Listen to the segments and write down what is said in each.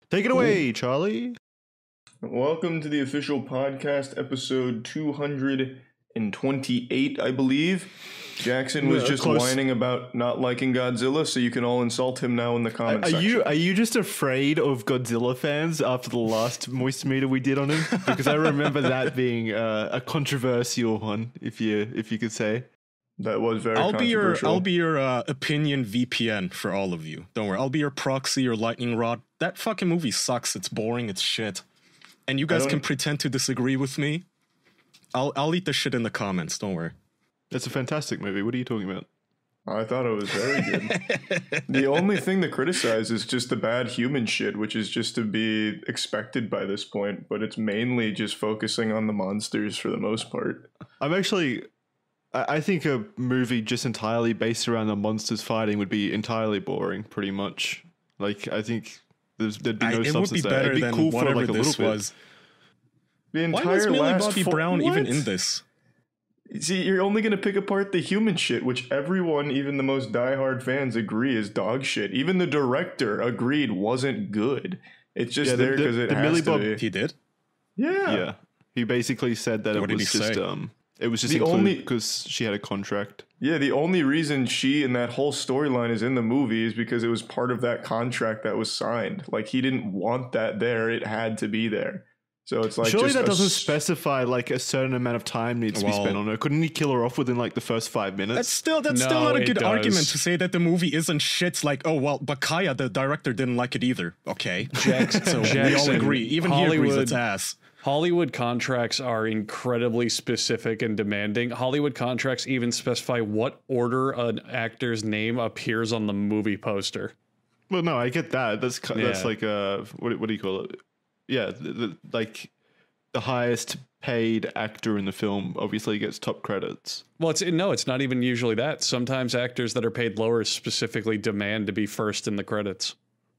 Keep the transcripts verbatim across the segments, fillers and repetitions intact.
Take it away, Charlie. Welcome to the official podcast, episode two hundred twenty-eight, I believe. Jackson was Yeah, just close. whining about not liking Godzilla, so you can all insult him now in the Are, comment are section. you are you just afraid of Godzilla fans after the last moist meter we did on him? Because I remember that being uh, a controversial one, if you if you could say. That was very I'll be your controversial. I'll be your uh, opinion V P N for all of you. Don't worry. I'll be your proxy, your lightning rod. That fucking movie sucks. It's boring. It's shit. And you guys don't- can pretend to disagree with me. I'll I'll eat the shit in the comments. Don't worry. It's a fantastic movie. What are you talking about? I thought it was very good. The only thing to criticize is just the bad human shit, which is just to be expected by this point, but it's mainly just focusing on the monsters for the most part. I'm actually. I I think a movie just entirely based around the monsters fighting would be entirely boring, pretty much. Like, I think there's, there'd be no I, it would substance be there. better It'd be than cool for whatever like a this little was. The Why entire was Millie last Bobby fo- Brown even What? in this? See, you're only going to pick apart the human shit, which everyone, even the most diehard fans, agree is dog shit. Even the director agreed wasn't good. It's just Yeah, the- there the- because it the has Millie to Bob- be. He did. Yeah. Yeah, he basically said that What it did was he just say? um, it was just The included only- because she had a contract. Yeah, the only reason she and that whole storyline is in the movie is because it was part of that contract that was signed. Like, he didn't want that there. It had to be there. So it's like Surely just that a doesn't s- specify like a certain amount of time needs to be Well- spent on her. Couldn't he kill her off within like the first five minutes? That's still that's still No, not a it good does. argument to say that the movie isn't shit. Like, oh well, but Kaya, the director, didn't like it either. Okay, Jackson, so we all Jackson, agree. Even he agrees Hollywood- it's ass. Hollywood contracts are incredibly specific and demanding. Hollywood contracts even specify what order an actor's name appears on the movie poster. Well, no, I get that. That's ki- that's Yeah. like uh, what what do you call it? Yeah, the, the, like the highest paid actor in the film obviously gets top credits. Well, it's no, it's not even usually that. Sometimes actors that are paid lower specifically demand to be first in the credits.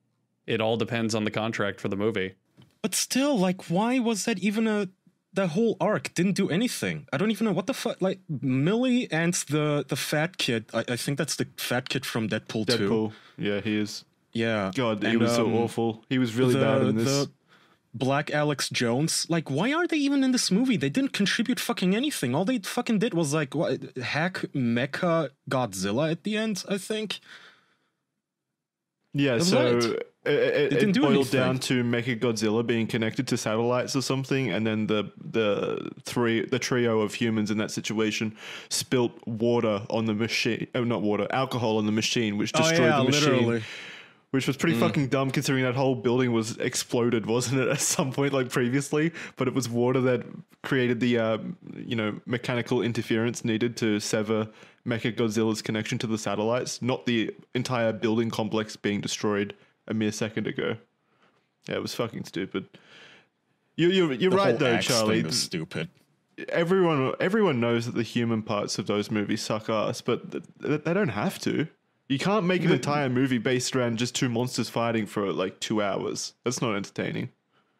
It all depends on the contract for the movie. But still, like, why was that even a? The whole arc didn't do anything. I don't even know what the fuck. Like Millie and the the fat kid. I, I think that's the fat kid from Deadpool, two. Deadpool, yeah, he is. Yeah. God, he And, was so um, awful. He was really the, bad in this. The Black Alex Jones. Like, why are they even in this movie? They didn't contribute fucking anything. All they fucking did was like what, hack Mecha Godzilla at the end. I think. Yeah, That's so right. it, it, didn't it do boiled anything. down to Mechagodzilla being connected to satellites or something, and then the the three the trio of humans in that situation spilt water on the machine. Oh, not water, alcohol on the machine, which destroyed the machine. Which was pretty fucking dumb considering that whole building was exploded, wasn't it, at some point like previously? But it was water that created the uh, you know mechanical interference needed to sever Mechagodzilla's connection to the satellites, not the entire building complex being destroyed a mere second ago. Yeah, it was fucking stupid. You, you're you're The right whole though, axe Charlie. thing was stupid. Everyone everyone knows that the human parts of those movies suck ass, but th- th- they don't have to. You can't make an entire movie based around just two monsters fighting for like two hours. That's not entertaining.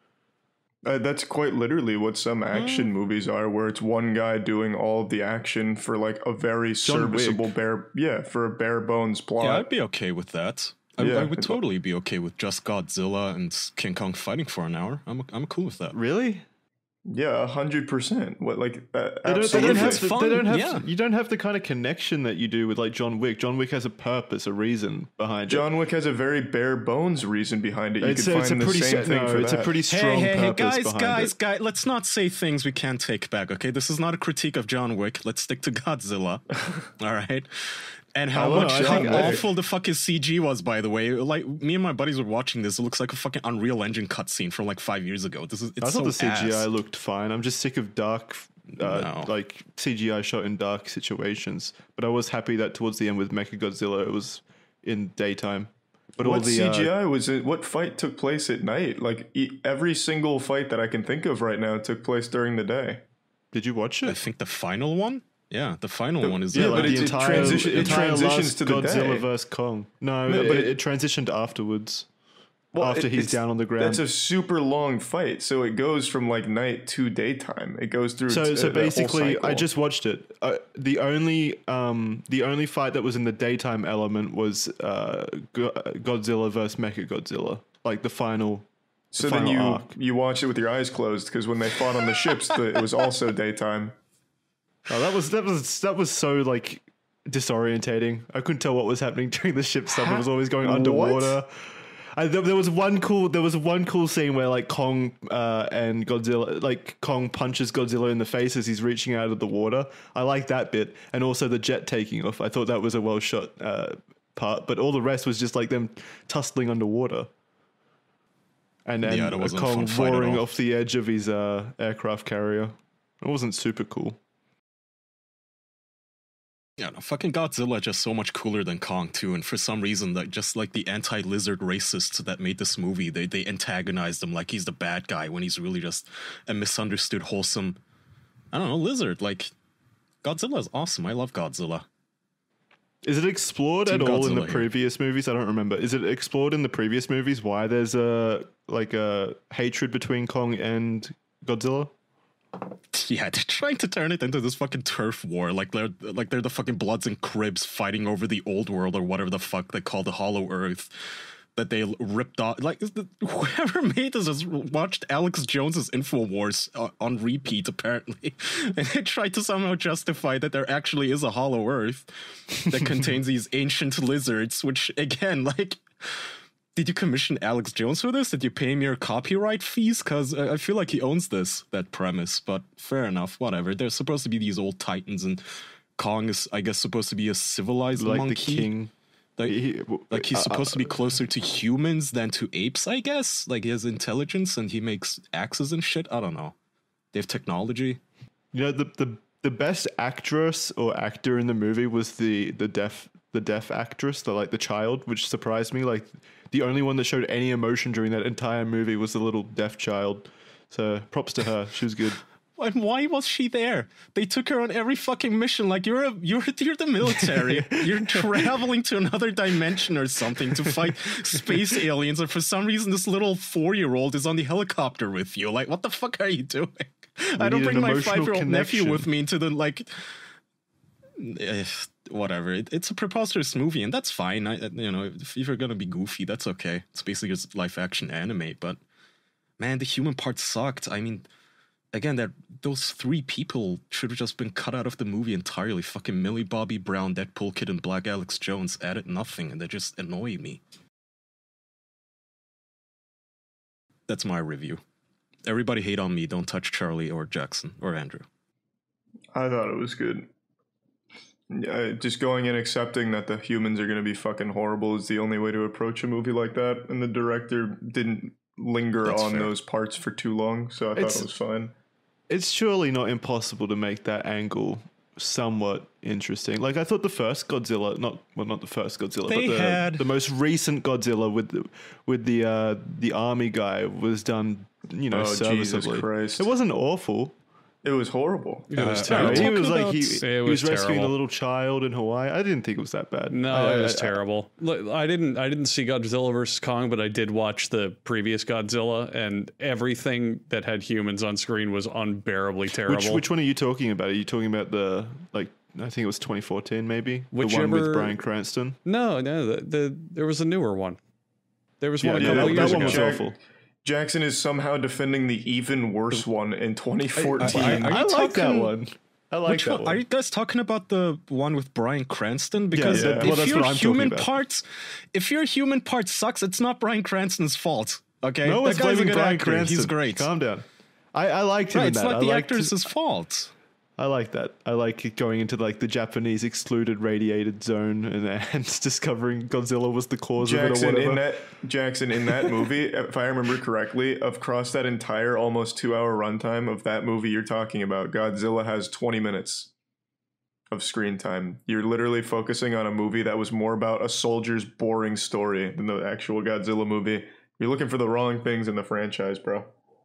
Uh, that's quite literally what some action movies are, where it's one guy doing all of the action for like a very John Wick. serviceable bare, yeah, for a bare bones plot. Yeah, I'd be okay with that. I, Yeah, I would it's- totally be okay with just Godzilla and King Kong fighting for an hour. I'm I'm cool with that. Really? Yeah, a hundred percent. What like uh, They don't, they absolutely? don't have. It's the- fun, They don't have. yeah. You don't have the kind of connection that you do with like John Wick. John Wick has a purpose, a reason behind it. John Wick has a very bare bones reason behind it. You It's could a, find it's a the pretty. same se- thing no, for it's that. a pretty Hey, strong hey, hey, purpose guys, behind guys, it. guys, let's not say things we can't take back, okay? This is not a critique of John Wick. Let's stick to Godzilla. All right? And how don't know, much I how think- awful the fuck his C G was, by the way. Like, me and my buddies were watching this. It looks like a fucking Unreal Engine cutscene from like five years ago. This is it's I thought so the C G I ass. looked fine. I'm just sick of dark, uh, No. like C G I shot in dark situations. But I was happy that towards the end with Mechagodzilla, it was in daytime. But all What the uh, C G I was it? What fight took place at night? Like e- every single fight that I can think of right now took place during the day. did you watch I it? think the final one? Yeah, the final one is yeah, uh, but the it- it entire, transition- it entire transitions last to the Godzilla day. versus Kong. No, No, it, but it, it- transitioned afterwards. Well, after it- he's it's- down on the ground. That's a super long fight, so it goes from like night to daytime. It goes through. So, t- so that whole basically, I cycle. just watched it. Uh, the only, um, the only fight that was in the daytime element was uh, Go- Godzilla versus Mechagodzilla, like the final So then final you arc. you watched it with your eyes closed because when they fought on the ships, the, it was also daytime. Oh, that was that was that was so like disorientating. I couldn't tell what was happening during the ship stuff. It was always going What? underwater. I, there, there was one cool. There was one cool scene where like Kong uh, and Godzilla, like Kong punches Godzilla in the face as he's reaching out of the water. I like that bit, and also the jet taking off. I thought that was a well shot uh, part, but all the rest was just like them tussling underwater. And then Yeah, that wasn't a Kong fun fight at roaring all. off the edge of his uh, aircraft carrier. It wasn't super cool. Yeah, no, fucking Godzilla just so much cooler than Kong too, and for some reason, like just like the anti-lizard racists that made this movie, they they antagonized him like he's the bad guy when he's really just a misunderstood, wholesome, I don't know, lizard. Like Godzilla is awesome. I love Godzilla. Is it explored Team at all in the Godzilla here. previous movies? I don't remember. Is it explored in the previous movies why there's a like a hatred between Kong and Godzilla? Yeah, they're trying to turn it into this fucking turf war, like they're like they're the fucking Bloods and Cribs fighting over the old world or whatever the fuck they call the Hollow Earth that they ripped off. Like is the, whoever made this has watched Alex Jones's Infowars uh, on repeat apparently, and they tried to somehow justify that there actually is a Hollow Earth that contains these ancient lizards. Which again, like. Did you commission Alex Jones for this? Did you pay him your copyright fees? Because I feel like he owns this, that premise, but fair enough, whatever. They're supposed to be these old titans, and Kong is, I guess, supposed to be a civilized Like monkey. the king. Like, He- like he's uh, supposed to be closer to humans than to apes, I guess? Like he has intelligence and he makes axes and shit? I don't know. They have technology. You know, the the the best actress or actor in the movie was the the deaf the deaf actress, the like the child, which surprised me. Like the only one that showed any emotion during that entire movie was the little deaf child. So props to her. She was good. And why was she there? They took her on every fucking mission. Like you're a, you're you're the military. You're traveling to another dimension or something to fight space aliens, and for some reason this little four year old is on the helicopter with you. Like what the fuck are you doing? I don't need an bring my emotional five year old nephew connection. with me into the like. eh, Whatever. It, it's a preposterous movie, and that's fine. I, you know, if you're gonna be goofy, that's okay. It's basically just live action anime, but man, the human part sucked. I mean, again, that those three people should have just been cut out of the movie entirely. Fucking Millie Bobby Brown, Deadpool Kid, and Black Alex Jones added nothing, and they just annoy me. That's my review. Everybody hate on me. Don't touch Charlie or Jackson or Andrew. I thought it was good. Yeah, just going in accepting that the humans are going to be fucking horrible is the only way to approach a movie like that, and the director didn't linger That's on fair. those parts for too long, so I It's- thought it was fine. It's surely not impossible to make that angle somewhat interesting. Like I thought the first Godzilla, not well, not the first Godzilla, They but the, had- the most recent Godzilla with the, with the uh, the army guy was done, you know, Oh, Jesus serviceably. Christ. It wasn't awful. It was horrible. It was Uh, No, terrible. he was Talking like he, about- he It was, was rescuing terrible. a little child in Hawaii. I didn't think it was that bad. No, I- it was I- I- terrible. Look, I didn't. I didn't see Godzilla versus Kong, but I did watch the previous Godzilla, and everything that had humans on screen was unbearably terrible. Which which one are you talking about? Are you talking about the like? I think it was twenty fourteen, maybe the one Whichever- with Bryan Cranston. No, no. The, the there was a newer one. There was Yeah, one a yeah, couple that- years that one ago. was Jack- awful. Jackson is somehow defending the even worse one in twenty fourteen. I- I- I like that talking- one. I like Which that one? one. Are you guys talking about the one with Bryan Cranston? Because yeah. if Well, that's your what I'm talking human about. parts, if your human part sucks, it's not Bryan Cranston's fault. Okay, No that one's guy's a blaming good Bryan actor. Cranston. He's great. Calm down. I, I liked him Right, in it's that. not I the liked actor's fault. I like that. I like it going into like the Japanese excluded radiated zone and, and discovering Godzilla was the cause of it or Jackson whatever. in that Jackson in that movie, if I remember correctly, across that entire almost two hour runtime of that movie you're talking about, Godzilla has twenty minutes of screen time. You're literally focusing on a movie that was more about a soldier's boring story than the actual Godzilla movie. You're looking for the wrong things in the franchise, bro.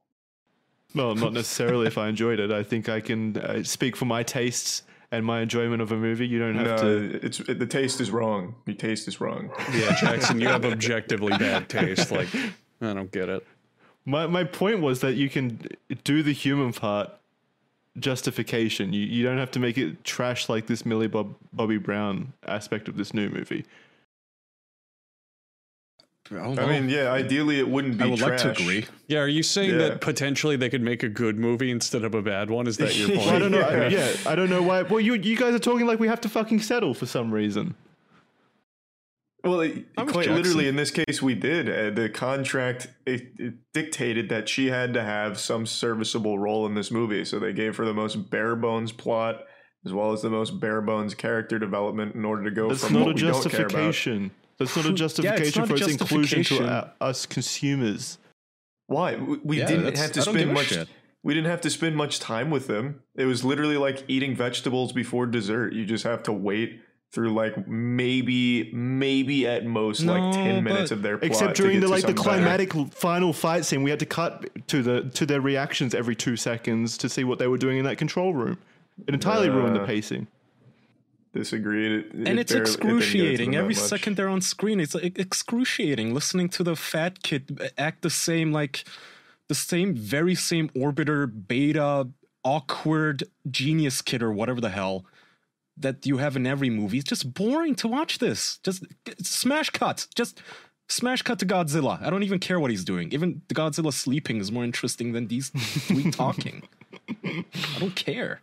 Well, not necessarily if I enjoyed it. I think I can uh, speak for my tastes and my enjoyment of a movie. You don't have No, to. it's it, the taste is wrong. Your taste is wrong. Yeah, Jackson, you have objectively bad taste. Like, I don't get it. My my point was that you can do the human part justification. You you don't have to make it trash like this Millie Bob Bobby Brown aspect of this new movie. Oh, I well, mean, yeah, ideally it wouldn't be I would trash. like to agree. Yeah, are you saying Yeah. that potentially they could make a good movie instead of a bad one? Is that your point? Well, I don't know. Yeah. Yeah. I don't know why. Well, you you guys are talking like we have to fucking settle for some reason. Well, it, I'm with quite Jackson. literally in this case, we did. Uh, the contract it, it dictated that she had to have some serviceable role in this movie, so they gave her the most bare bones plot as well as the most bare bones character development in order to go That's from not what a we don't care about. justification. That's not a justification not for a its inclusion to justification. uh, us consumers. Why? We, we Yeah, didn't that's- have to I don't spend give a much. shit. We didn't have to spend much time with them. It was literally like eating vegetables before dessert. You just have to wait through like maybe, maybe at most No, like ten but- minutes of their plot. Except to during get the to like the something better. climatic l- final fight scene, we had to cut to the to their reactions every two seconds to see what they were doing in that control room. It entirely ruined the Uh, pacing. Disagreed. It, And it it's barely- it didn't get to them excruciating. that Every much. second they're on screen, it's like, excruciating. Listening to the fat kid act the same, like the same, very same orbiter, beta, awkward genius kid or whatever the hell that you have in every movie. It's just boring to watch this. Just smash cut. Just smash cut to Godzilla. I don't even care what he's doing. Even the Godzilla sleeping is more interesting than these three talking. I don't care.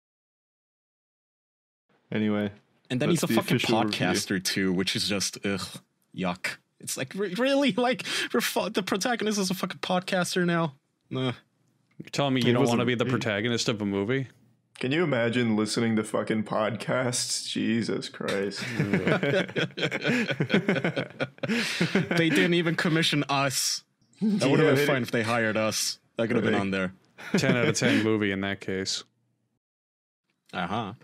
Anyway, And then That's he's a the fucking official review. podcaster too, which is just ugh, yuck. It's like re- really like we're fu- the protagonist is a fucking podcaster now. Nah. You're telling me you He don't want to wasn't- be the he- protagonist of a movie? Can you imagine listening to fucking podcasts? Jesus Christ. They didn't even commission us. That would Yeah, have they been fine didn't- if they hired us. That could have been They- on there. ten out of ten movie in that case. Uh huh.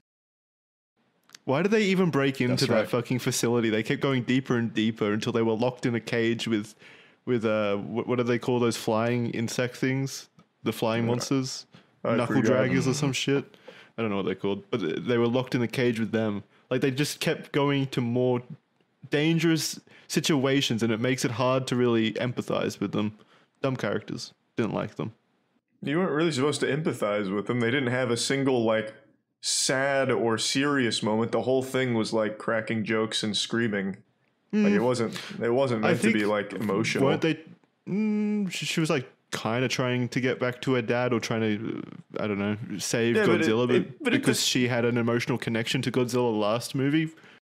why did they even break into That's that right. fucking facility? They kept going deeper and deeper until they were locked in a cage with, with uh, what, what do they call those flying insect things? The flying monsters, I knuckle forgot. draggers or some shit. I don't know what they're called, but they were locked in a cage with them. Like they just kept going to more dangerous situations, and it makes it hard to really empathize with them. Dumb characters. Didn't like them. You weren't really supposed to empathize with them. They didn't have a single like sad or serious moment. The whole thing was like cracking jokes and screaming. Like it wasn't. It wasn't I meant to think- be like emotional. Weren't they? Mm, she, she was like kind of trying to get back to her dad, or trying to, uh, I don't know, save Yeah, but it- Godzilla, but, it- but it because just- she had an emotional connection to Godzilla last movie.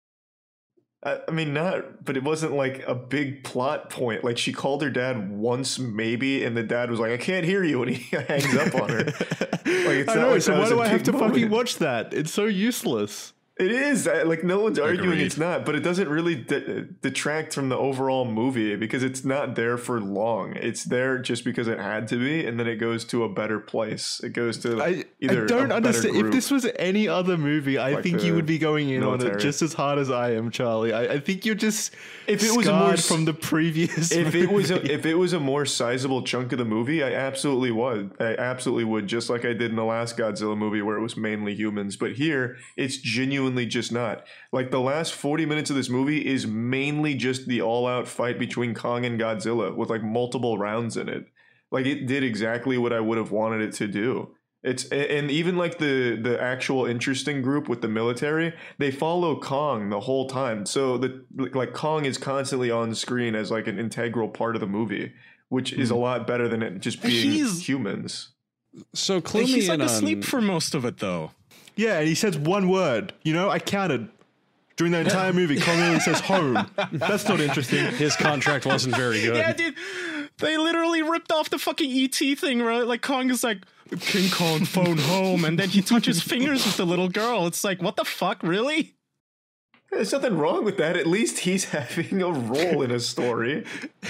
I, I mean, not. But it wasn't like a big plot point. Like she called her dad once, maybe, and the dad was like, "I can't hear you," and he hangs up on her. it's I not know. like so that why was a do I have big to fucking moment. watch that? It's so useless. It is I- like no one's arguing Agreed. it's not, but it doesn't really de- detract from the overall movie because it's not there for long. It's there just because it had to be, and then it goes to a better place. It goes to I, either I a don't better understand. If group. this was any other movie, I Like think you the would be going in on it military. just as hard as I am, Charlie. I, I think you're just If it scarred was a more s- from the previous. if it was a, movie. if it was a more sizable chunk of the movie, I absolutely would. I absolutely would, just like I did in the last Godzilla movie where it was mainly humans. But here, it's genuinely just not. Like the last forty minutes of this movie is mainly just the all-out fight between Kong and Godzilla with like multiple rounds in it. Like it did exactly what I would have wanted it to do. It's and even like the the actual interesting group with the military, they follow Kong the whole time. So the like Kong is constantly on screen as like an integral part of the movie, which is a lot better than it just being He's- humans. So clue me He's in like on. asleep for most of it though. Yeah, and he says one word. You know, I counted. During the entire movie, Kong only says home. That's not interesting. His contract wasn't very good. Yeah, dude. They literally ripped off the fucking E T thing, right? Like Kong is like, King Kong phone home, and then he touches fingers with the little girl. It's like, what the fuck, really? There's nothing wrong with that. At least he's having a role in a story.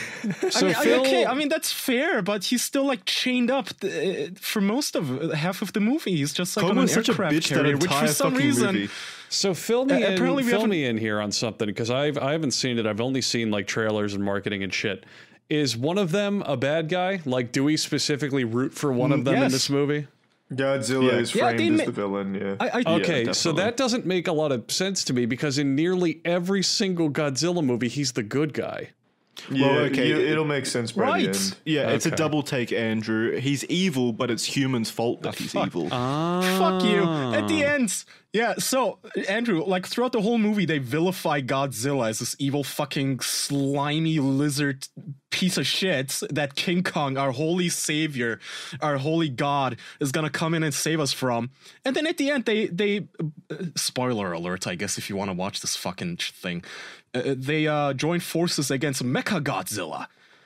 So I mean, I- Phil, okay, I mean that's fair, but he's still like chained up th- for most of half of the movie. He's just like Kong on an was such a aircraft bitch that carrier, which entire for some fucking reason, movie. so fill me Uh, in. apparently we Fill haven't- me in here on something because I've I haven't seen it. I've only seen like trailers and marketing and shit. Is one of them a bad guy? Like, do we specifically root for one of them in yes. this movie? Godzilla Yeah. is Yeah, framed they as ma- the villain. Yeah. I, I Okay, so definitely. that doesn't make a lot of sense to me because in nearly every single Godzilla movie, he's the good guy. yeah. Well, okay, you- it- it'll make sense by Right. the end. Yeah, it's a Okay. double take, Andrew. He's evil, but it's humans' fault that he's fuck. evil. Ah, fuck you. At the end, Yeah, so Andrew, like throughout the whole movie, they vilify Godzilla as this evil fucking slimy lizard piece of shit that King Kong, our holy savior, our holy god, is gonna come in and save us from. And then at the end, they they uh, spoiler alert, I guess, if you want to watch this fucking thing, uh, they uh, join forces against Mecha Godzilla,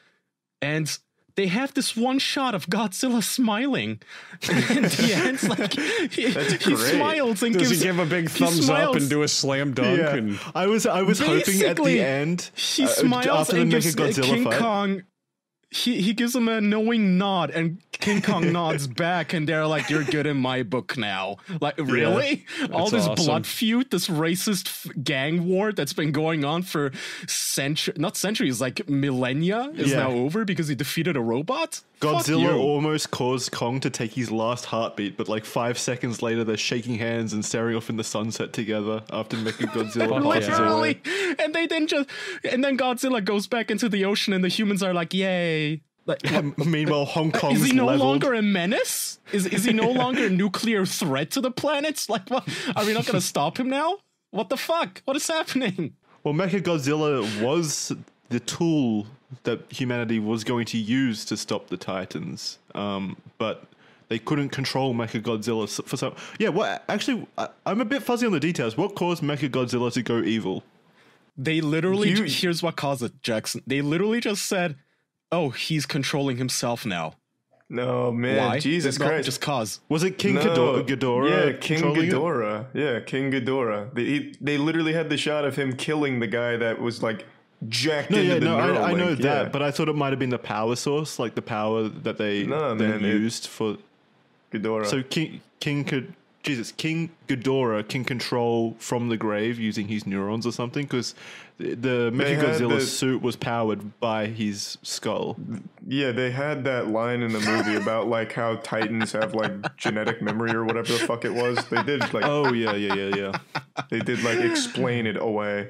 and they have this one shot of Godzilla smiling. And the end's like, he, he smiles and Does gives, he give a big thumbs up and do a slam dunk? Yeah, And I was I was hoping at Basically, the end he uh, smiles after the and gives uh, Mechagodzilla King fight. Kong. He he gives him a knowing nod, and King Kong nods back, and they're like, "You're good in my book now." Like, really? All this awesome. blood feud, this racist f- gang war that's been going on for centuries, not centuries, like millennia, is Yeah. now over because he defeated a robot? Fuck Godzilla you. almost caused Kong to take his last heartbeat, but like five seconds later, they're shaking hands and staring off in the sunset together after Mechagodzilla Fuck passes yeah. away. Literally, and they then just, and then Godzilla goes back into the ocean, and the humans are like, "Yay!" Like, Meanwhile, Hong Kong's is he no leveled. longer a menace? Is is he no longer a nuclear threat to the planets? Like, what? Are we not going to stop him now? What the fuck? What is happening? Well, Mechagodzilla was the tool that humanity was going to use to stop the Titans, um, but they couldn't control Mechagodzilla s- for some. Yeah, what? Actually, I, I'm a bit fuzzy on the details. What caused Mechagodzilla to go evil? They literally. You- Here's what caused it, Jackson. They literally just said, "Oh, he's controlling himself now." No, man. Why? Jesus No, Christ. Just cause. Was it King No. Ghidorah? Ghidorah Yeah, King controlling it? Ghidorah. Yeah, King Ghidorah. They, he, they literally had the shot of him killing the guy that was like jacked No, into yeah, the no, I, I know Neuralink. that, Yeah. but I thought it might have been the power source, like the power that they No, then man, it- used for. Ghidorah. So King King could Jesus King Ghidorah can control from the grave using his neurons or something because the, the They had Mechagodzilla the- suit was powered by his skull. Yeah, they had that line in the movie about like how Titans have like genetic memory or whatever the fuck it was. They did like Oh yeah, yeah, yeah, yeah. they did like explain it away.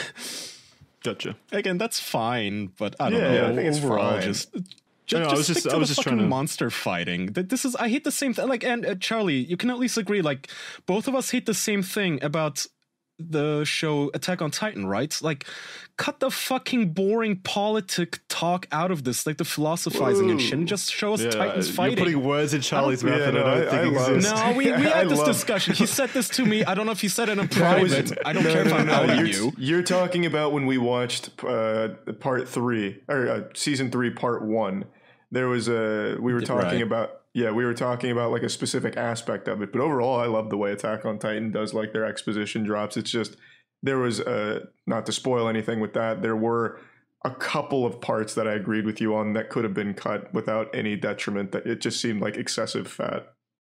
Gotcha. Again, that's fine, but I don't Yeah, know. I think it's Overall, fine. just. No, Just, I was stick just- to I was the just fucking trying to- monster fighting. Th- This is I hate the same thing. Like, and uh, Charlie, you can at least agree. Like, both of us hate the same thing about the show Attack on Titan, right? Like, cut the fucking boring politic talk out of this, like the philosophizing and shit, and just show us Yeah, Titans you're fighting. putting words in Charlie's mouth yeah, that no, I don't I- think I love- exist. No, we, we I had this love- discussion. He said this to me. I don't know if he said it in That was- private. I don't no, care if no, I'm no, outing you're, you. You're talking about when we watched uh, part three or uh, season three, part one. There was a we were talking Right. about yeah we were talking about like a specific aspect of it, but overall I love the way Attack on Titan does like their exposition drops. It's just there was uh not to spoil anything with that. There were a couple of parts that I agreed with you on that could have been cut without any detriment. That it just seemed like excessive fat.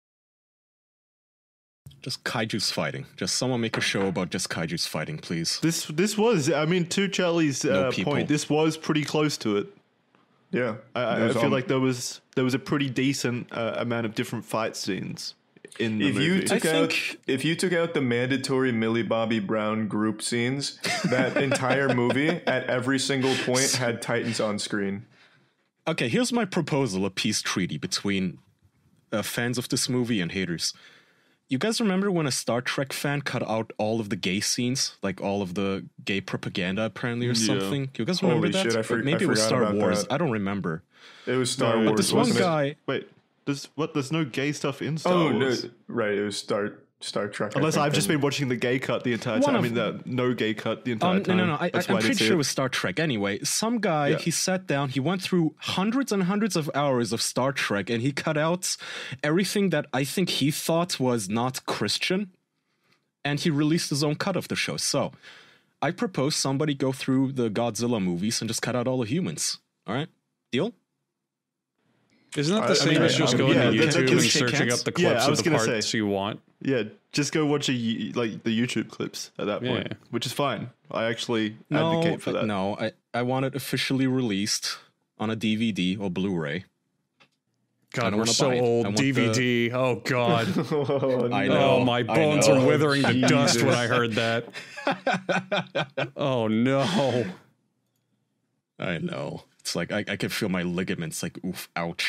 Just kaiju's fighting. Just someone make a show about just kaiju's fighting, please. This this was, I mean, to Charlie's No uh, people. point, this was pretty close to it. Yeah, I, I, It I was feel on- like there was there was a pretty decent uh, amount of different fight scenes in the if movie. you took I out think- if you took out the mandatory Millie Bobby Brown group scenes, that entire movie at every single point had Titans on screen. Okay, here's my proposal: a peace treaty between uh, fans of this movie and haters. You guys remember when a Star Trek fan cut out all of the gay scenes, like all of the gay propaganda, apparently, or Yeah. something? You guys remember Holy that? shit, I Or for- maybe I it was forgot Star about Wars. that. I don't remember. It was Star No, Wars. but This one wasn't it? guy. Wait, there's what? There's no gay stuff in Star Oh no, Wars. right. It was Star Star Trek. I Unless think, I've just then. been watching the gay cut the entire One time. I of- mean, the no gay cut the entire Um, no, time. no, no. I, I, That's I'm why I didn't pretty see sure it it. was Star Trek. Anyway, some guy, Yeah. he sat down, he went through hundreds and hundreds of hours of Star Trek, and he cut out everything that I think he thought was not Christian, and he released his own cut of the show. So I propose somebody go through the Godzilla movies and just cut out all the humans. All right? Deal? Isn't that I- the I same mean, as just I- going yeah, to that- that YouTube can and shake searching hands? up the Yeah, clips I was of the gonna parts say. you want? Yeah, just go watch a y- like the YouTube clips at that point, Yeah. which is fine. I actually No, advocate for uh, that. no. I, I want it officially released on a D V D or Blu-ray. I God, don't we're wanna so buy it. I old. want D V D. Oh God. Oh, I no. know. Oh, my I bones know. are withering to dust when Jesus. I heard that. Oh no. I know. It's like I, I can feel my ligaments like oof, ouch.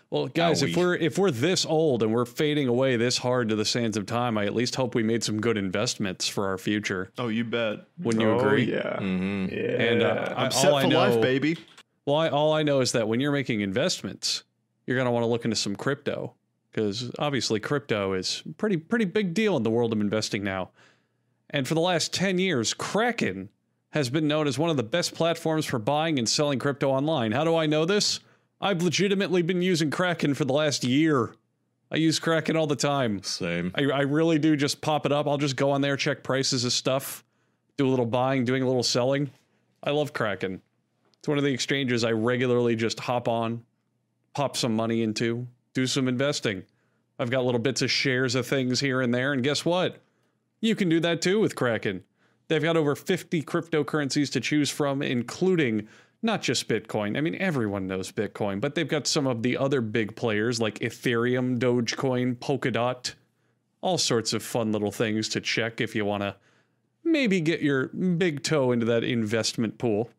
Well, guys, Owie. if we're if we're this old and we're fading away this hard to the sands of time, I at least hope we made some good investments for our future. Oh, you bet. Wouldn't you Oh, agree? yeah. Mm-hmm. Yeah. And uh, I, I'm set all for I know, life, baby. Well, I, all I know is that when you're making investments, you're going to want to look into some crypto because obviously crypto is pretty pretty big deal in the world of investing now. And for the last ten years, Kraken has been known as one of the best platforms for buying and selling crypto online. How do I know this? I've legitimately been using Kraken for the last year. I use Kraken all the time. Same. I, I really do just pop it up. I'll just go on there, check prices of stuff, do a little buying, doing a little selling. I love Kraken. It's one of the exchanges I regularly just hop on, pop some money into, do some investing. I've got little bits of shares of things here and there, and guess what? You can do that too with Kraken. They've got over fifty cryptocurrencies to choose from, including not just Bitcoin. I mean, everyone knows Bitcoin, but they've got some of the other big players like Ethereum, Dogecoin, Polkadot, all sorts of fun little things to check if you want to maybe get your big toe into that investment pool.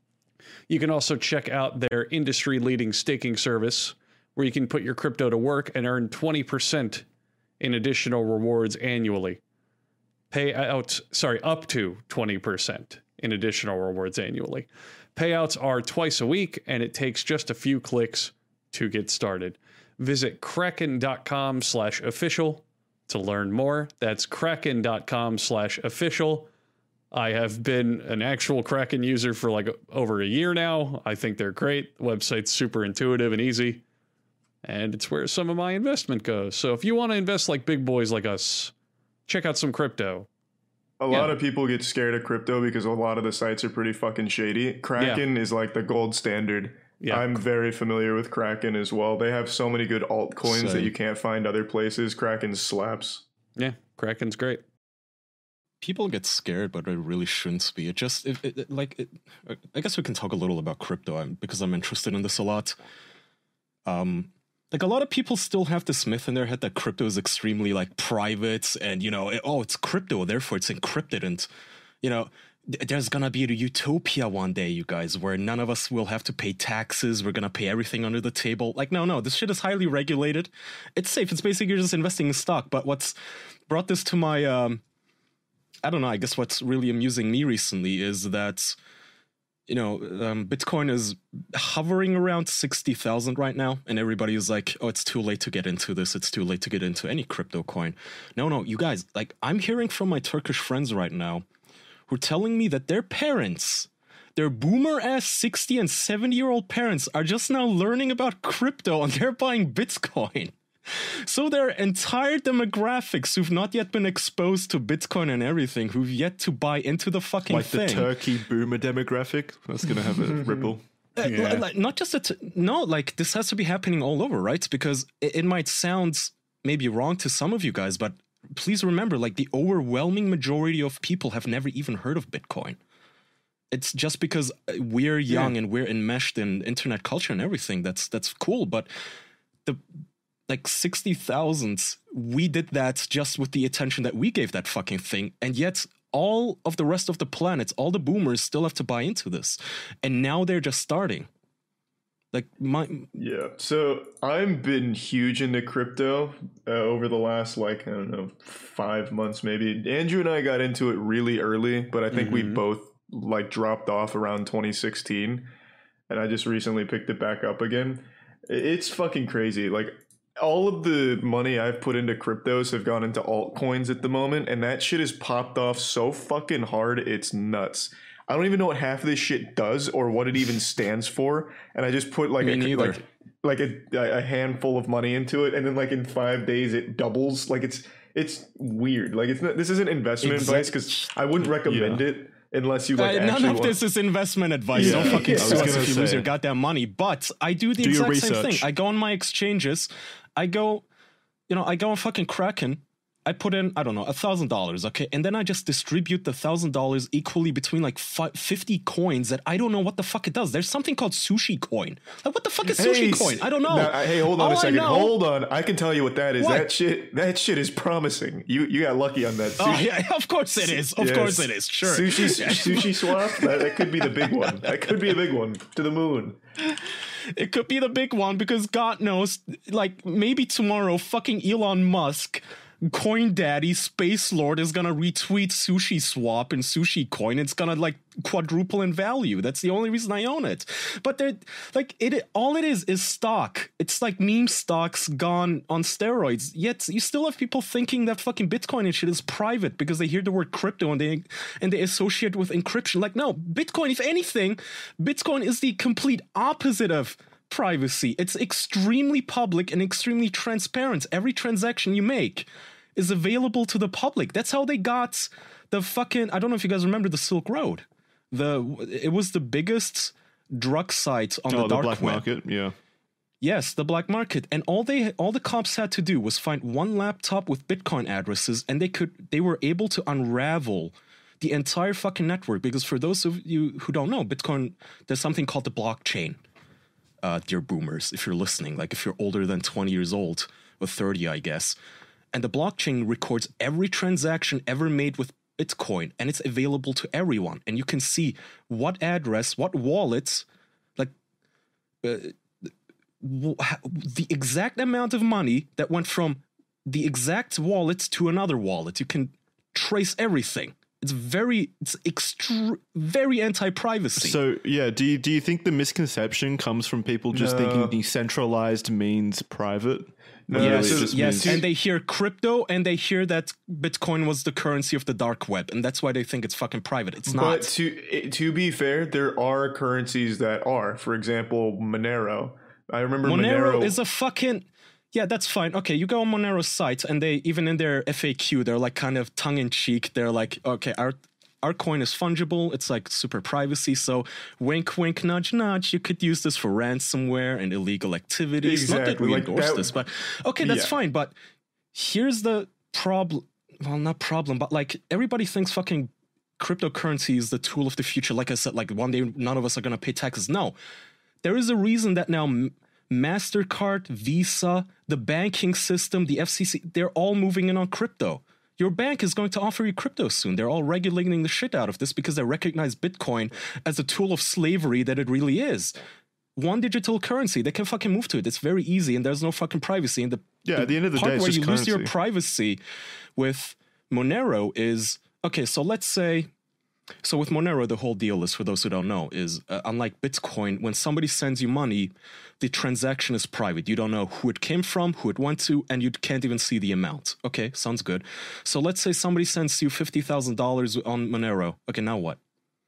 You can also check out their industry-leading staking service, where you can put your crypto to work and earn twenty percent in additional rewards annually. Payouts, sorry, up to twenty percent in additional rewards annually. Payouts are twice a week, and it takes just a few clicks to get started. Visit kraken.com slash official to learn more. That's kraken.com slash official. I have been an actual Kraken user for like over a year now. I think they're great. The website's super intuitive and easy, and it's where some of my investment goes. So if you want to invest like big boys like us, check out some crypto. A Yeah. lot of people get scared of crypto because a lot of the sites are pretty fucking shady. Kraken is like the gold standard. Yeah. I'm very familiar with Kraken as well. They have so many good altcoins that Same. you can't find other places. Kraken slaps. Yeah, Kraken's great. People get scared, but it really shouldn't be. It just, it, it, it- like, it, I guess we can talk a little about crypto um, because I'm interested in this a lot. Um, like a lot of people still have this myth in their head that crypto is extremely like private, and you know, it- oh, it's crypto, therefore it's encrypted, and you know, th- there's gonna be a utopia one day, you guys, where none of us will have to pay taxes. We're gonna pay everything under the table. Like, no, no, this shit is highly regulated. It's safe. It's basically you're just investing in stock. But what's brought this to my um. I don't know, I guess what's really amusing me recently is that, you know, um, Bitcoin is hovering around sixty thousand right now, and everybody is like, oh, it's too late to get into this. It's too late to get into any crypto coin. No, no, you guys, like, I'm hearing from my Turkish friends right now who are telling me that their parents, their boomer-ass sixty and seventy-year-old parents are just now learning about crypto, and they're buying Bitcoin. So their entire demographics who've not yet been exposed to Bitcoin and everything, who've yet to buy into the fucking Like thing. the turkey boomer demographic. That's going to have a ripple. Uh, Yeah. li- like, not just a t- no, like this has to be happening all over, right? Because it, it might sound maybe wrong to some of you guys, but please remember, like the overwhelming majority of people have never even heard of Bitcoin. It's just because we're young Yeah. and we're enmeshed in internet culture and everything. That's that's cool, but the like sixty thousand, we did that just with the attention that we gave that fucking thing, and yet all of the rest of the planet, all the boomers still have to buy into this, and now they're just starting. Like my Yeah. So I've been huge into crypto uh, over the last, like, I don't know, five months maybe. Andrew and I got into it really early, but I think we Mhm. both like dropped off around twenty sixteen, and I just recently picked it back up again. I- It's fucking crazy. Like, all of the money I've put into cryptos have gone into altcoins at the moment, and that shit has popped off so fucking hard, it's nuts. I don't even know what half of this shit does or what it even stands for, and I just put like Me a neither. like like a, a handful of money into it, and then like in five days it doubles. Like it's it's weird. Like it's not, this isn't investment Exact- advice because I wouldn't recommend it unless you like Uh, none actually of want. this is investment advice. Yeah. Don't fucking Yeah, I sue was us gonna if you lose say. your goddamn money. But I do the Do your exact same thing. research. I go on my exchanges. I go, you know, I go on fucking Kraken. I put in, I don't know, a thousand dollars, okay, and then I just distribute the thousand dollars equally between like fi- fifty coins that I don't know what the fuck it does. There's something called Sushi Coin. Like, what the fuck is Sushi Hey, Coin? I don't know. now, hey, hold on All a I second. know- Hold on. I can tell you what that is. What? That shit. That shit is promising. You you got lucky on that. Oh Sushi- yeah, of course it is. Of Yes. course it is. Sure. Sushi sushi swap. That, that could be the big one. That could be a big one to the moon. It could be the big one because God knows, like maybe tomorrow, fucking Elon Musk, Coin Daddy, Space Lord is gonna retweet Sushi Swap and Sushi Coin. It's gonna like quadruple in value. That's the only reason I own it. But they're like it. All it is is stock. It's like meme stocks gone on steroids. Yet you still have people thinking that fucking Bitcoin and shit is private because they hear the word crypto and they and they associate with encryption. Like no, Bitcoin. If anything, Bitcoin is the complete opposite of privacy. It's extremely public and extremely transparent. Every transaction you make is available to the public. That's how they got the fucking, I don't know if you guys remember the Silk Road. The it was the biggest drug site on oh, the dark the black web. market, yeah. Yes, the black market. And all they all the cops had to do was find one laptop with Bitcoin addresses and they could they were able to unravel the entire fucking network. Because for those of you who don't know, Bitcoin, there's something called the blockchain. Uh, dear boomers, if you're listening, like if you're older than twenty years old, or thirty, I guess. And the blockchain records every transaction ever made with Bitcoin, and it's available to everyone. And you can see what address, what wallets, like uh, w- the exact amount of money that went from the exact wallet to another wallet. You can trace everything. It's very, it's extre- very anti-privacy. So yeah, do you do you think the misconception comes from people just No. thinking decentralized means private? No, When Yes, really it just yes, means- and they hear crypto and they hear that Bitcoin was the currency of the dark web, and that's why they think it's fucking private. It's But not. to to be fair, there are currencies that are. For example, Monero. I remember Monero Monero, is a fucking. Yeah, that's fine. Okay, you go on Monero's site, and they even in their F A Q, they're like kind of tongue in cheek. They're like, okay, our our coin is fungible. It's like super privacy. So wink, wink, nudge, nudge. You could use this for ransomware and illegal activities. Not that Exactly, we like endorse that- this, but okay, that's Yeah. fine. But here's the problem. Well, not problem, but like everybody thinks fucking cryptocurrency is the tool of the future. Like I said, like one day none of us are gonna pay taxes. No, there is a reason that now M- MasterCard, Visa, the banking system, the F C C, they're all moving in on crypto. Your bank is going to offer you crypto soon. They're all regulating the shit out of this because they recognize Bitcoin as a tool of slavery that it really is. One digital currency, they can fucking move to it. It's very easy and there's no fucking privacy. And the, Yeah, at the end of the part day, it's where just you lose your currency. privacy with Monero is, okay, so let's say, so with Monero, the whole deal is, for those who don't know, is uh, unlike Bitcoin, when somebody sends you money, the transaction is private. You don't know who it came from, who it went to, and you can't even see the amount. Okay, sounds good. So let's say somebody sends you fifty thousand dollars on Monero. Okay, now what?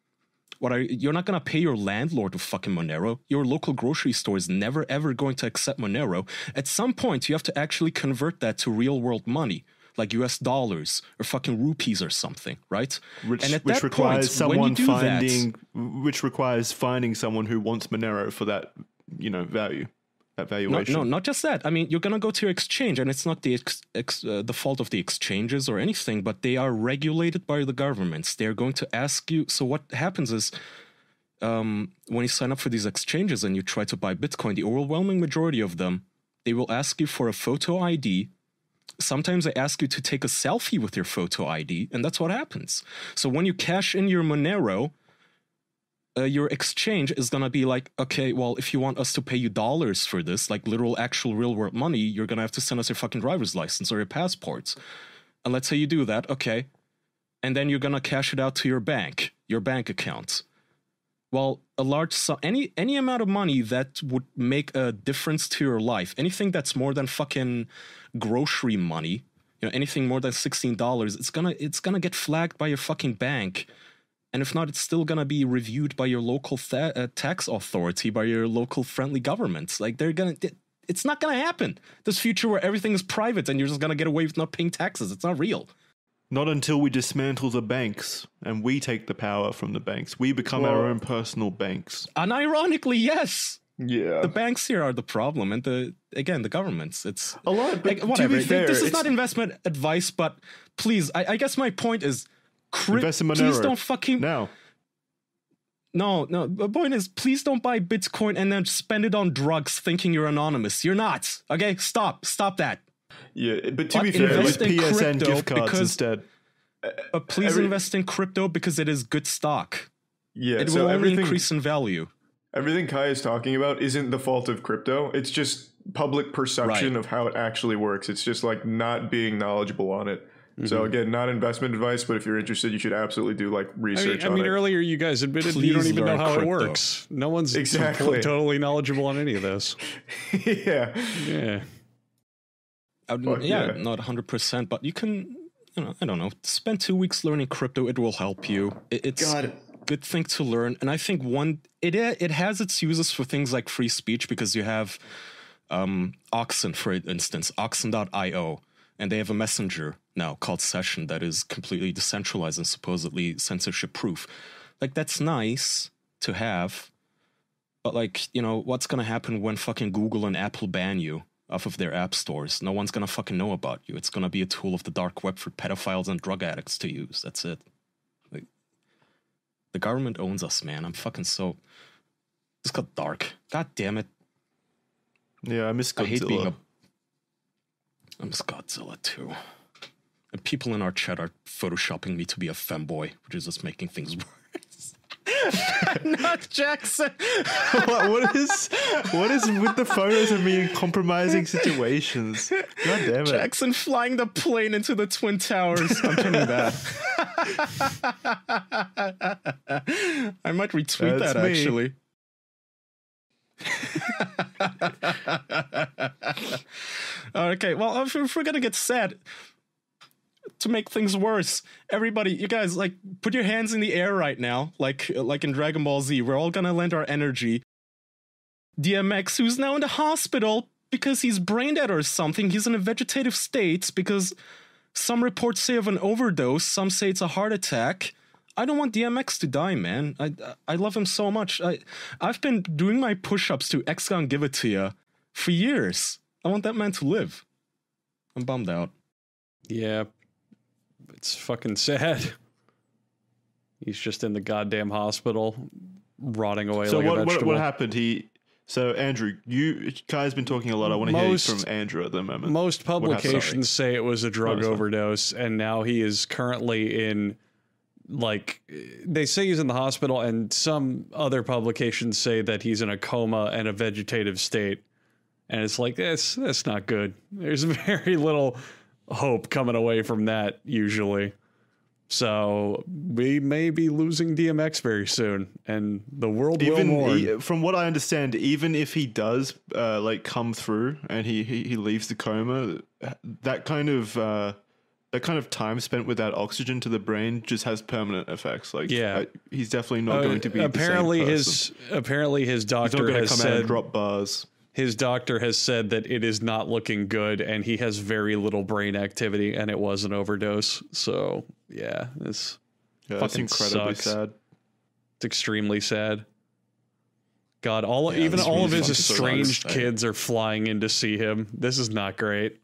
What are you're not gonna pay your landlord with fucking Monero. Your local grocery store is never ever going to accept Monero. At some point, you have to actually convert that to real world money, like U S dollars or fucking rupees or something, right? Which, and at which that requires point, when you someone do finding, that, which requires finding someone who wants Monero for that, you know, value, that No, valuation. no, not just that. I mean, you're gonna go to your exchange, and it's not the ex, ex, uh, the fault of the exchanges or anything, but they are regulated by the governments. They're going to ask you. So what happens is, um, when you sign up for these exchanges and you try to buy Bitcoin, the overwhelming majority of them, they will ask you for a photo I D. Sometimes they ask you to take a selfie with your photo I D, and that's what happens. So when you cash in your Monero, Uh, your exchange is going to be like, okay, well, if you want us to pay you dollars for this, like literal, actual, real world money, you're going to have to send us your fucking driver's license or your passports. And let's say you do that, okay. And then you're going to cash it out to your bank, your bank account. Well, a large sum, any, any amount of money that would make a difference to your life, anything that's more than fucking grocery money, you know, anything more than sixteen dollars, it's going to, it's going to get flagged by your fucking bank. And if not, it's still going to be reviewed by your local th- uh, tax authority, by your local friendly governments. Like, they're going to, it's not going to happen. This future where everything is private and you're just going to get away with not paying taxes. It's not real. Not until we dismantle the banks and we take the power from the banks. We become our Well- own personal banks. Unironically, yes. yeah, The banks here are the problem. And the, again, the governments. It's a lot. But like, whatever. to be fair, This is it's- not investment advice, but please, I, I guess my point is, cri- Invest in please Monero. don't fucking, Now, No, no. The point is, please don't buy Bitcoin and then spend it on drugs thinking you're anonymous. You're not. Okay, stop. Stop that. yeah, but to But be fair, invest use in P S N crypto gift cards because- instead. Uh, please Every- invest in crypto because it is good stock. yeah, It so will only everything increase in value. everything Kai is talking about isn't the fault of crypto. It's just public perception Right. of how it actually works. It's just like not being knowledgeable on it. Mm-hmm. So again, not investment advice, but if you're interested, you should absolutely do like I mean, research I on mean it. earlier you guys admitted you don't Please even know learn how crypto. it works. No one's Exactly. totally knowledgeable on any of this. Yeah. Yeah. I would- Fuck yeah, yeah. not one hundred percent, but you can, you know, I don't know, spend two weeks learning crypto. It will help you. It, it's a good thing to learn. And I think one, it it has its uses for things like free speech because you have um, Oxen, for instance, oxen dot io, and they have a messenger now called Session that is completely decentralized and supposedly censorship proof. Like, that's nice to have, but like, you know, what's going to happen when fucking Google and Apple ban you off of their app stores? No one's gonna fucking know about you. It's gonna be a tool of the dark web for pedophiles and drug addicts to use. That's it. Like, the government owns us, man. I'm fucking so. This got dark. God damn it. Yeah, I miss Godzilla. I hate being a. I miss Godzilla too. And people in our chat are photoshopping me to be a femboy, which is just making things worse. Not Jackson. what, what is what is with the photos of me in compromising situations? God damn it! Jackson flying the plane into the Twin Towers. I'm pinning that. I might retweet That's that me. actually. Okay, well, if, if we're gonna get sad, to make things worse, everybody, you guys, like, put your hands in the air right now, like like in Dragon Ball Z. We're all gonna lend our energy. D M X, who's now in the hospital because he's brain dead or something. He's in a vegetative state because some reports say of an overdose. Some say it's a heart attack. I don't want D M X to die, man. I I love him so much. I I've been doing my push-ups to X Gon Give It To Ya for years. I want that man to live. I'm bummed out. Yeah. It's fucking sad. He's just in the goddamn hospital, rotting away So like a what, what vegetable. what happened? He so Andrew, you Kai's been talking a lot. I want to hear Most- from Andrew at the moment. Most happened? publications say it was a drug Oh, sorry. overdose, and now he is currently in, like, they say he's in the hospital, and some other publications say that he's in a coma and a vegetative state. And it's like, that's, that's not good. There's very little hope coming away from that, usually. So we may be losing D M X very soon, and the world even will mourn. e- from what I understand, even if he does uh, like come through and he, he he leaves the coma, that kind of uh, that kind of time spent without oxygen to the brain just has permanent effects. Like, Yeah. uh, he's definitely not Uh, going to be apparently the same person. his apparently his He's not doctor going to has come out and said drop bars. his doctor has said that it is not looking good, and he has very little brain activity, and it was an overdose. So yeah, it's Yeah, that's fucking incredibly sucks. sad. it's extremely sad. God, all Yeah, even this all really of his fucking estranged sucks. kids are flying in to see him. This is not great.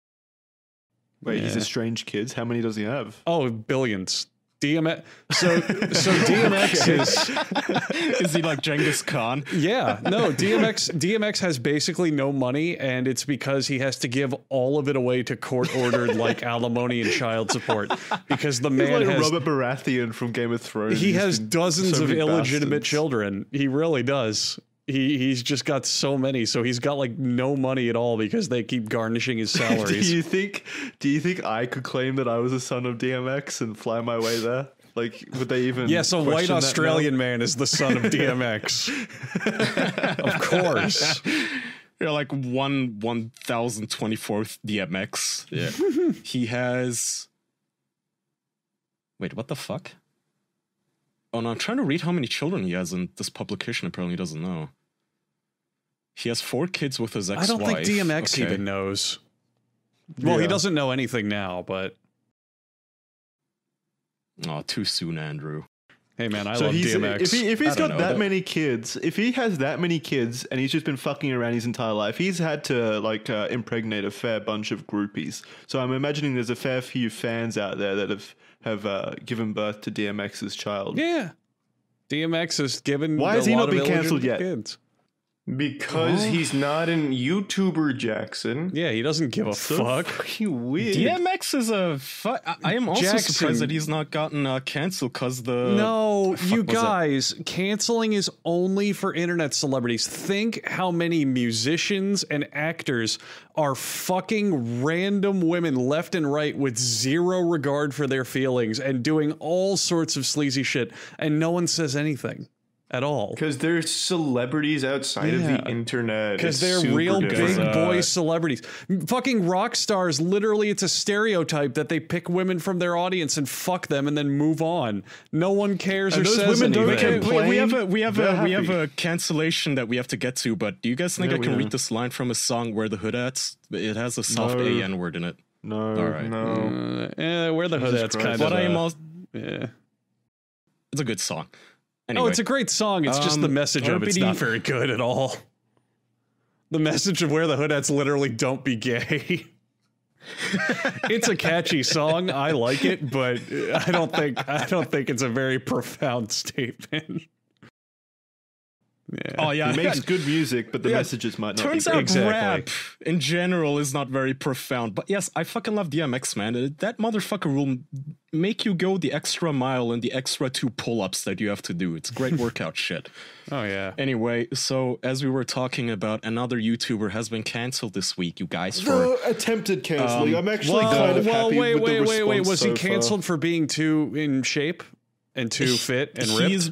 Wait, he's Yeah. estranged kids. How many does he have? Oh, billions. D M X. So so D M X is. Is he like Genghis Khan? Yeah, no, D M X D M X has basically no money, and it's because he has to give all of it away to court ordered like alimony and child support because the He's man like has Robert Baratheon from Game of Thrones. he He's has been dozens so of many illegitimate bastards. children. He really does. He he's just got so many, so he's got like no money at all because they keep garnishing his Do salaries. you think? Do you think I could claim that I was a son of D M X and fly my way there? Like, would they even? Yes, a white question that now? Australian man is the son of D M X. Of course. You're like one one thousand twenty fourth D M X. Yeah. He has. Wait, what the fuck? Oh no, I'm trying to read how many children he has, and this publication apparently doesn't know. He has four kids with his I ex-wife. don't think D M X Okay. even knows. Well, he Yeah. doesn't know anything now, but Oh, too soon, Andrew. hey, man, I So love he's, D M X. if he if he's I don't got know, that but- many kids, if he has that many kids, and he's just been fucking around his entire life, he's had to like uh, impregnate a fair bunch of groupies. So I'm imagining there's a fair few fans out there that have have uh, given birth to D M X's child. Yeah. D M X has given Why a has he lot not of been cancelled illegitimate yet? Kids. Because Oh. he's not an YouTuber, Jackson. Yeah, he doesn't give a So fuck. fucking weird. D M X is a. Fu- I, I am also Jackson. surprised that he's not gotten uh, canceled because the. No, fuck you was it? guys, canceling is only for internet celebrities. Think how many musicians and actors are fucking random women left and right with zero regard for their feelings and doing all sorts of sleazy shit, and no one says anything at all. Because they're celebrities outside of Yeah. the internet. Because It's they're super real different. big Uh, boy celebrities. Fucking rock stars, literally, it's a stereotype that they pick women from their audience and fuck them and then move on. No one cares And or those says women don't anything. care. Okay, we, we have a we have They're a we have happy. a cancellation that we have to get to. But do you guys think Yeah, I can we read know. this line from a song where the hood ats? It has a soft No. A N word in it. No. All right. No. Uh, eh, where the hood Jesus that's Christ. kind But of. I am uh, also. yeah. It's a good song. Anyway, Oh, it's a great song. It's just the Um, message of it's R B D not very good at all. The message of where the hood at's literally don't be gay. It's a catchy song. I like it, but I don't think I don't think it's a very profound statement. Yeah. Oh yeah, He makes good music, but the Yeah, messages might not Turns be out great. Exactly. rap in general is not very profound. But yes, I fucking love D M X, man. Uh, That motherfucker will m- make you go the extra mile and the extra two pull-ups that you have to do. It's great workout shit. Oh yeah. Anyway, so as we were talking about, another YouTuber has been canceled this week, you guys, for The attempted canceling. Um, I'm actually Well, kind of well happy wait, with wait, the wait, wait. response Was he so far. canceled for being too in shape and too fit and ripped? he's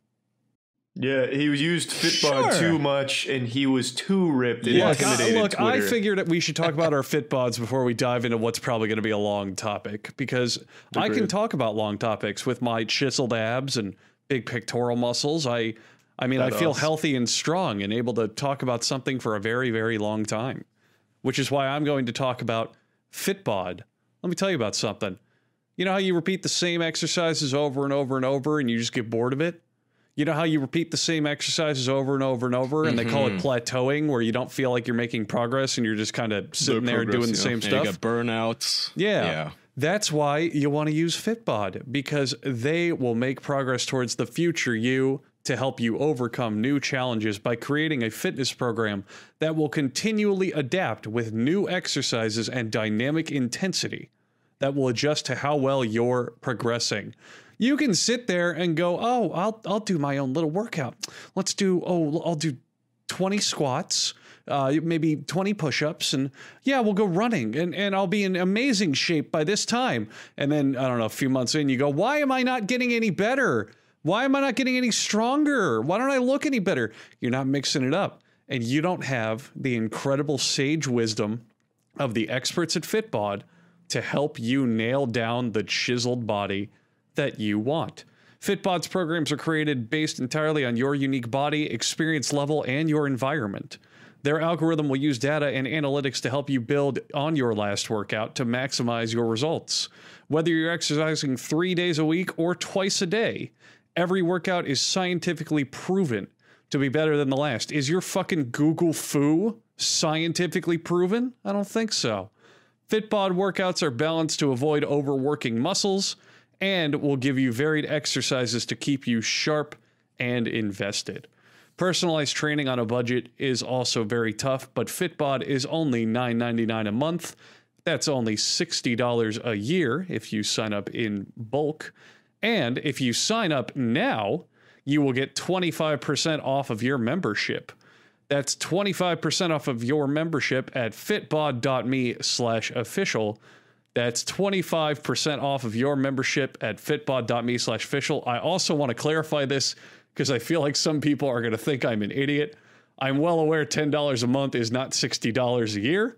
Yeah, he used Fitbod Sure. too much, and he was too ripped and Yes. Look, I, intimidated look, I Twitter. figured that we should talk about our Fitbods before we dive into what's probably going to be a long topic, because I can Agreed. talk about long topics with my chiseled abs and big pectoral muscles. I, I mean, I That feel us. healthy and strong and able to talk about something for a very, very long time, which is why I'm going to talk about Fitbod. Let me tell you about something. You know how you repeat the same exercises over and over and over and you just get bored of it? You know how you repeat the same exercises over and over and over and they call it plateauing, where you don't feel like you're making progress and you're just kind of sitting there progress, doing the yeah. same and you stuff? got burnouts. Yeah. Yeah. That's why you want to use Fitbod, because they will make progress towards the future you to help you overcome new challenges by creating a fitness program that will continually adapt with new exercises and dynamic intensity that will adjust to how well you're progressing. You can sit there and go, "Oh, I'll I'll do my own little workout. Let's do oh, I'll do twenty squats, uh, maybe twenty push-ups, and yeah, we'll go running, and, and I'll be in amazing shape by this time." And then, I don't know, a few months in, you go, "Why am I not getting any better? Why am I not getting any stronger? Why don't I look any better?" You're not mixing it up, and you don't have the incredible sage wisdom of the experts at Fitbod to help you nail down the chiseled body that you want. Fitbod's programs are created based entirely on your unique body, experience level, and your environment. Their algorithm will use data and analytics to help you build on your last workout to maximize your results. Whether you're exercising three days a week or twice a day, every workout is scientifically proven to be better than the last. Is your fucking Google foo scientifically proven? I don't think so. Fitbod workouts are balanced to avoid overworking muscles and will give you varied exercises to keep you sharp and invested. Personalized training on a budget is also very tough, but Fitbod is only nine ninety-nine a month. That's only sixty dollars a year if you sign up in bulk. And if you sign up now, you will get twenty-five percent off of your membership. That's twenty-five percent off of your membership at fitbod.me slash official. That's twenty-five percent off of your membership at fitbod.me slash official. I also want to clarify this because I feel like some people are going to think I'm an idiot. I'm well aware ten dollars a month is not sixty dollars a year,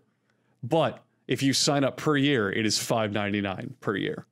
but if you sign up per year, it is five ninety-nine per year.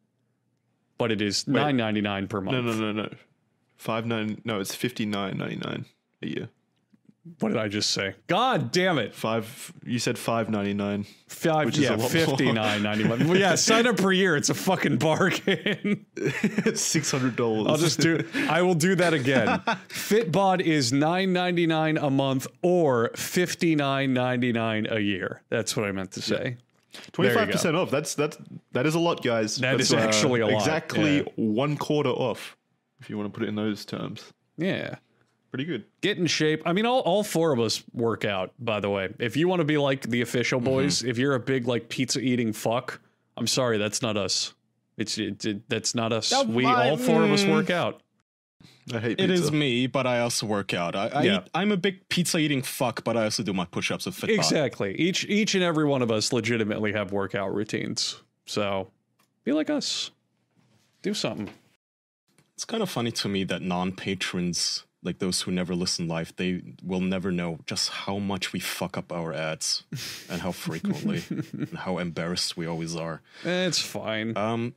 But it is nine ninety-nine per month. No, no, no, no. Five nine. No, it's fifty nine ninety nine a year. What did I just say? God damn it. Five. You said five ninety nine. Five, Which is yeah, a lot more. fifty-nine ninety-one. Well, yeah, sign up per year. It's a fucking bargain. It's six hundred dollars. I'll just do. I will do that again. Fitbod is nine ninety-nine a month or fifty-nine ninety-nine a year. That's what I meant to say. twenty five percent off. That's that's that is a lot, guys. That That's, is actually a lot, Exactly yeah. one quarter off, if you want to put it in those terms. Yeah. Pretty good. Get in shape. I mean, all, all four of us work out, by the way. If you want to be like the official boys, mm-hmm. if you're a big like pizza eating fuck, I'm sorry, that's not us. It's it, it, that's not us. No, we I, all four of us work out. I hate pizza. It is me, but I also work out. I, I Yeah. eat, I'm a big pizza eating fuck, but I also do my push-ups with Fitbot. Exactly. Each each and every one of us legitimately have workout routines. So be like us. Do something. It's kind of funny to me that non-patrons, like those who never listen live, they will never know just how much we fuck up our ads and how frequently and how embarrassed we always are. Eh, It's fine. Um,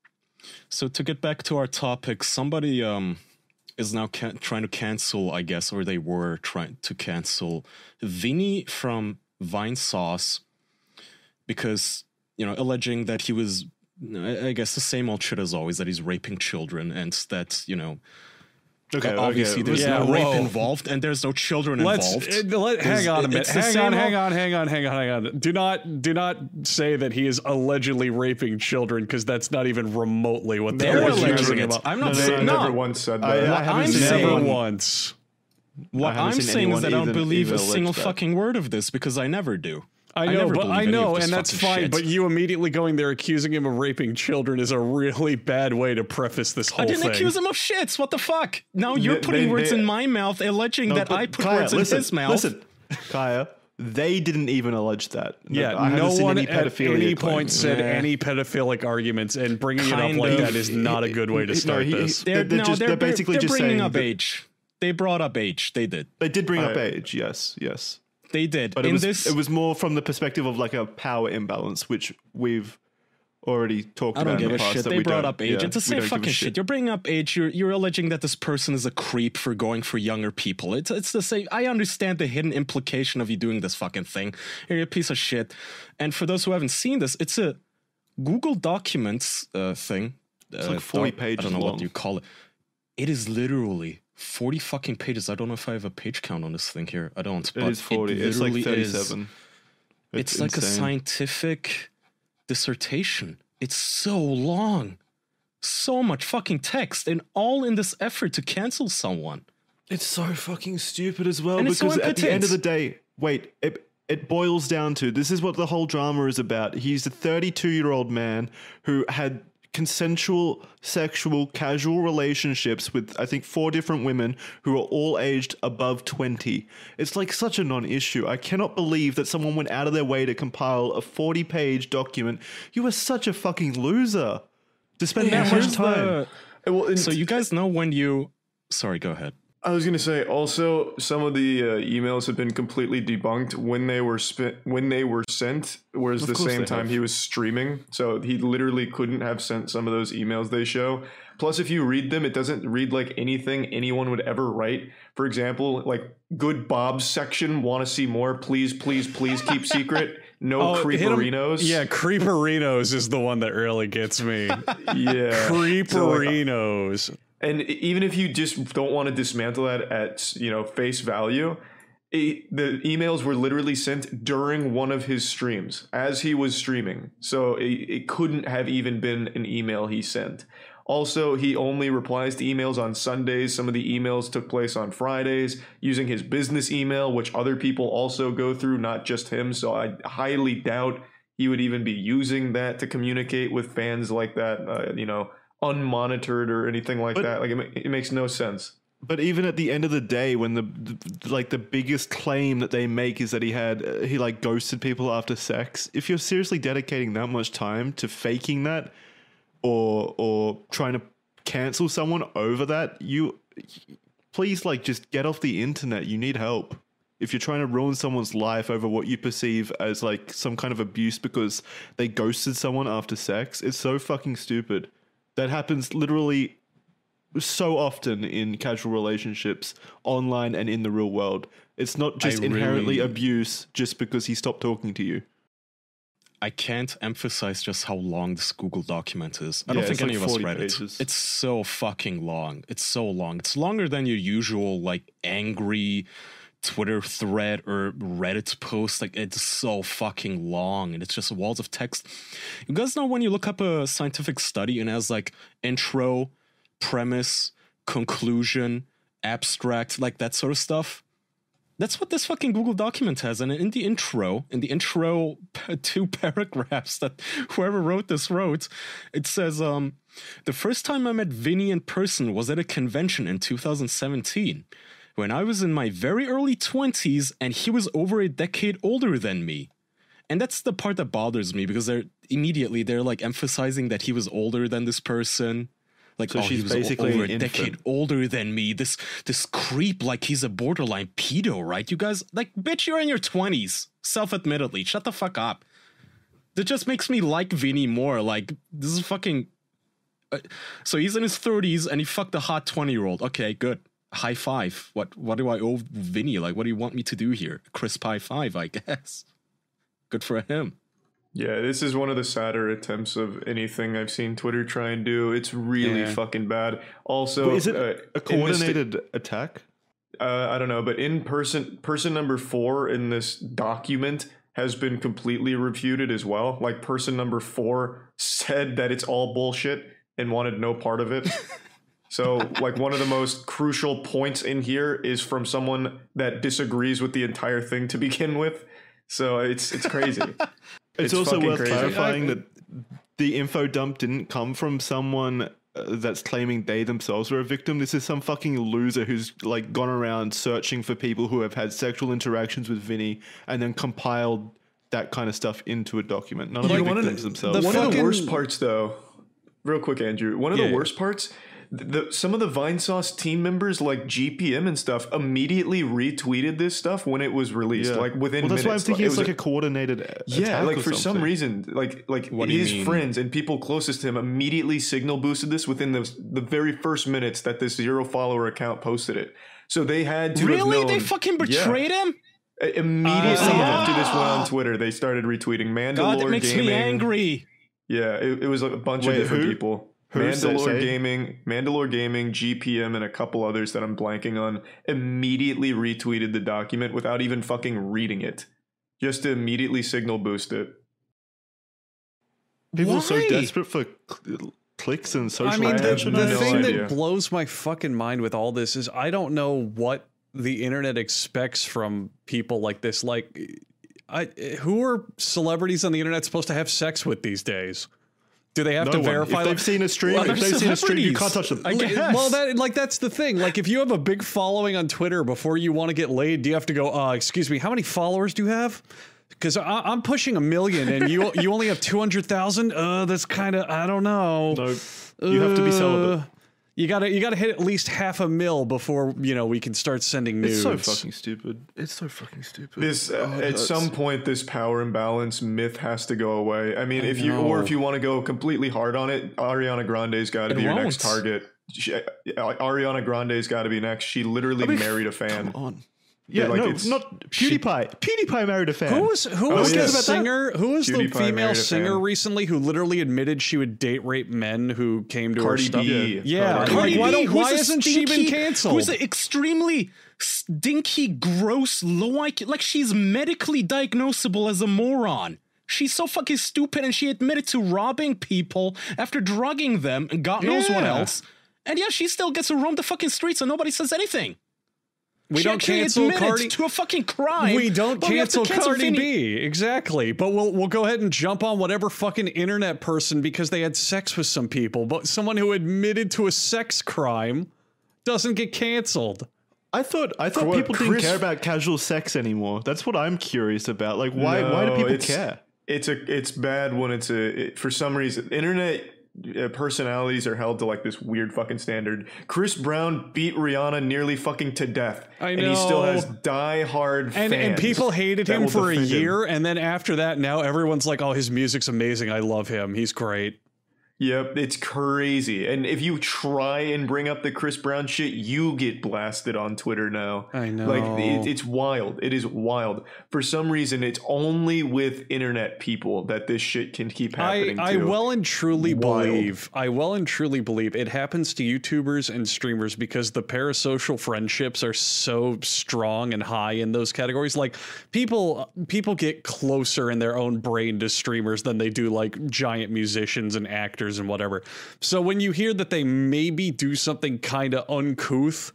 so to get back to our topic, somebody um is now can- trying to cancel, I guess, or they were trying to cancel Vinny from Vine Sauce because, you know, alleging that he was, I I guess, the same old shit as always, that he's raping children and that, you know, Okay, Uh, obviously, okay. there's Yeah, no whoa. rape involved, and there's no children Let's involved. uh, let, hang There's- on a minute. it's the Hang same on, hang old- on, hang on, hang on, hang on. Do not do not say that he is allegedly raping children because that's not even remotely what They're they're alleging accusing it. him of. I'm No, not they saying never no. once said that. I- I What haven't I'm seen saying, Never anyone- once. what I haven't I'm seen saying is anyone that I don't even- believe even a single allege that. fucking word of this because I never do. I know, never but believe I any know, of this and that's fucking fine. shit. But you immediately going there accusing him of raping children is a really bad way to preface this whole I didn't thing. accuse him of shits. What the fuck? Now you're They- putting they- words they- in my mouth, alleging No, that but I put Kaya, words listen, in his mouth. Listen, Kaya, they didn't even allege that. Yeah, I haven't no seen one any at pedophilia any claims. point said Yeah. any pedophilic arguments, and bringing it up Kind like of. that is not a good way to No, start he- this. They're, They're no, just- they're, they're they're- basically they're just bringing saying up that- age. They brought up age. They did. They did bring up I- age, yes, yes. They did. But it in was this, it was more from the perspective of like a power imbalance, which we've already talked I don't about give in a the past. shit. that They we brought don't- up age. yeah, it's the we same don't give a fucking shit. You're bringing up age. You're you're alleging that this person is a creep for going for younger people. It's it's the same. I understand the hidden implication of you doing this fucking thing. You're a piece of shit. And for those who haven't seen this, it's a Google Documents uh, thing. It's like forty I pages don't know long. what you call it. It is literally forty fucking pages. I don't know if I have a page count on this thing here. I don't. It but is forty. It It's like literally is- thirty-seven. It's, like a insane. scientific dissertation. It's so long. So much fucking text, and all in this effort to cancel someone. It's so fucking stupid as well And it's so because at the end of the impotent. day, wait, it, it boils down to this is what the whole drama is about. He's a thirty-two year old man who had consensual, sexual, casual relationships with, I think, four different women who are all aged above twenty. It's like such a non issue. I cannot believe that someone went out of their way to compile a forty page document. You are such a fucking loser to spend that much Here's time. the- Uh, Well, and so you guys know when you. Sorry, go ahead. I was gonna say also some of the uh, emails have been completely debunked when they were spent when they were sent. Was Of the course same they time have. he was streaming, so he literally couldn't have sent some of those emails they show. Plus, if you read them, it doesn't read like anything anyone would ever write. For example, like "Good Bob's section, want to see more? Please, please, please keep secret. No Oh, hit 'em- creeperinos." Yeah, creeperinos is the one that really gets me. yeah. So, like, Creeperinos. And even if you just don't want to dismantle that at, you know, face value, it, the emails were literally sent during one of his streams as he was streaming. So it, it couldn't have even been an email he sent. Also, he only replies to emails on Sundays. Some of the emails took place on Fridays using his business email, which other people also go through, not just him. So I highly doubt he would even be using that to communicate with fans like that, uh, you know, unmonitored or anything like But- that. Like it, ma- it makes no sense. But even at the end of the day, when the, the like the biggest claim that they make is that he had uh, he like ghosted people after sex, if you're seriously dedicating that much time to faking that, or or trying to cancel someone over that, you please like just get off the internet. You need help. If you're trying to ruin someone's life over what you perceive as like some kind of abuse because they ghosted someone after sex, it's so fucking stupid. That happens literally so often in casual relationships, online and in the real world. It's not just I inherently really- abuse just because he stopped talking to you. I can't emphasize just how long this Google document is. I Yeah, don't think it's any like of us forty read pages. it. It's so fucking long. It's so long. It's longer than your usual like angry Twitter thread or Reddit post. Like it's so fucking long and it's just walls of text. You guys know when you look up a scientific study and it has like intro, premise, conclusion, abstract, like that sort of stuff. That's what this fucking Google document has. And in the intro, in the intro two paragraphs that whoever wrote this wrote, it says, um, the first time I met Vinny in person was at a convention in two thousand seventeen, when I was in my very early twenties and he was over a decade older than me. And that's the part that bothers me, because they're immediately, they're like emphasizing that he was older than this person. Like, So oh, she's he was basically over a an infant. decade older than me. This this creep, like he's a borderline pedo, right? You guys, like, bitch, you're in your twenties, self-admittedly. Shut the fuck up. That just makes me like Vinny more. Like, this is fucking... Uh, so he's in his thirties and he fucked a hot twenty-year-old. Okay, good. High five. What, what do I owe Vinny? Like, what do you want me to do here? Crisp high five, I guess. Good for him. Yeah, this is one of the sadder attempts of anything I've seen Twitter try and do. It's really Yeah. fucking bad. Also, Wait, is it uh, a in this- coordinated attack? uh, I don't know, but in person, person number four in this document has been completely refuted as well. Like, person number four said that it's all bullshit and wanted no part of it. So, like, one of the most crucial points in here is from someone that disagrees with the entire thing to begin with. So it's it's crazy. It's, It's also fucking worth crazy. clarifying that the info dump didn't come from someone uh, that's claiming they themselves were a victim. This is some fucking loser who's like gone around searching for people who have had sexual interactions with Vinny and then compiled that kind of stuff into a document. None of You the wanna- victims themselves. the One of the fucking- worst parts, though, real quick, Andrew. One of Yeah. the worst parts, the some of the Vinesauce team members, like G P M and stuff, immediately retweeted this stuff when it was released, Yeah. like within well, that's minutes. why I'm thinking It it's was like a coordinated a- yeah, attack like or for some something. reason, like like What do you his mean? friends and people closest to him immediately signal boosted this within the the very first minutes that this zero follower account posted it. So they had to have Really? known, They fucking Yeah. betrayed him? Immediately Ah. after this went on Twitter, they started retweeting Mandalore God, that makes Gaming. me angry. Yeah, it, it was a bunch Wait, of different who? people. Who? Say- Mandalore say? Gaming, Mandalore Gaming, G P M, and a couple others that I'm blanking on immediately retweeted the document without even fucking reading it, just to immediately signal boost it. People are so Why? desperate for cl- clicks and social I mean, the, attention. the I have no thing idea. that blows my fucking mind with all this is I don't know what the internet expects from people like this. Like, I who are celebrities on the internet supposed to have sex with these days? Do they have no to one. verify? If they've seen a stream, Well, if they're they've seen a stream, you celebrities. can't touch them. I Li- guess. Well, that like that's the thing. Like, if you have a big following on Twitter, before you want to get laid, do you have to go? Uh, excuse me, how many followers do you have? Because I'm pushing a million, and you you only have two hundred thousand. Uh, that's kind of I don't know. No, you have to be celibate. Uh, You gotta you gotta hit at least half a mil before you know we can start sending nudes. It's so fucking stupid. It's so fucking stupid. This uh, Oh, it at hurts. some point, this power imbalance myth has to go away. I mean, if you or know. if you want to go completely hard on it, Ariana Grande's got to It be your next won't. target. She, uh, Ariana Grande's got to be next. She literally I mean, married a fan. Come on. Yeah, like, no, it's- not PewDiePie. PewDiePie married a fan. Who was who Oh, was yeah. the About that? singer? Who was the PewDiePie female married a singer fan. recently who literally admitted she would date rape men who came to her Cardi stuff? B. Yeah, Cardi like, B. why, don't, who's why a hasn't she been stinky- canceled? Who's an extremely stinky, gross, low I Q? Like, she's medically diagnosable as a moron. She's so fucking stupid, and she admitted to robbing people after drugging them, and God knows what Yeah. else. And yeah, she still gets to roam the fucking streets, and nobody says anything. we She don't actually cancel admitted Cardi. to a fucking crime. We don't but we have to cancel, cancel Cardi Vinny. B, exactly. But we'll we'll go ahead and jump on whatever fucking internet person because they had sex with some people. But someone who admitted to a sex crime doesn't get canceled. I thought I thought What, people didn't Chris- care about casual sex anymore. That's what I'm curious about. Like, why why do No, people it's- care? It's a it's bad when it's a it, for some reason internet uh, personalities are held to like this weird fucking standard. Chris Brown beat Rihanna nearly fucking to death, I and he still know. has die-hard And fans and people hated that him will for a defend him. year, and then after that, now everyone's like, "Oh, his music's amazing. I love him. He's great." Yep, it's crazy. And if you try and bring up the Chris Brown shit, you get blasted on Twitter now. I know. Like, it, it's wild. It is wild. For some reason, it's only with internet people that this shit can keep I, happening I to. well and truly Wild. believe I well and truly believe it happens to YouTubers and streamers because the parasocial friendships are so strong and high in those categories. Like people people get closer in their own brain to streamers than they do like giant musicians and actors and whatever. So when you hear that they maybe do something kind of uncouth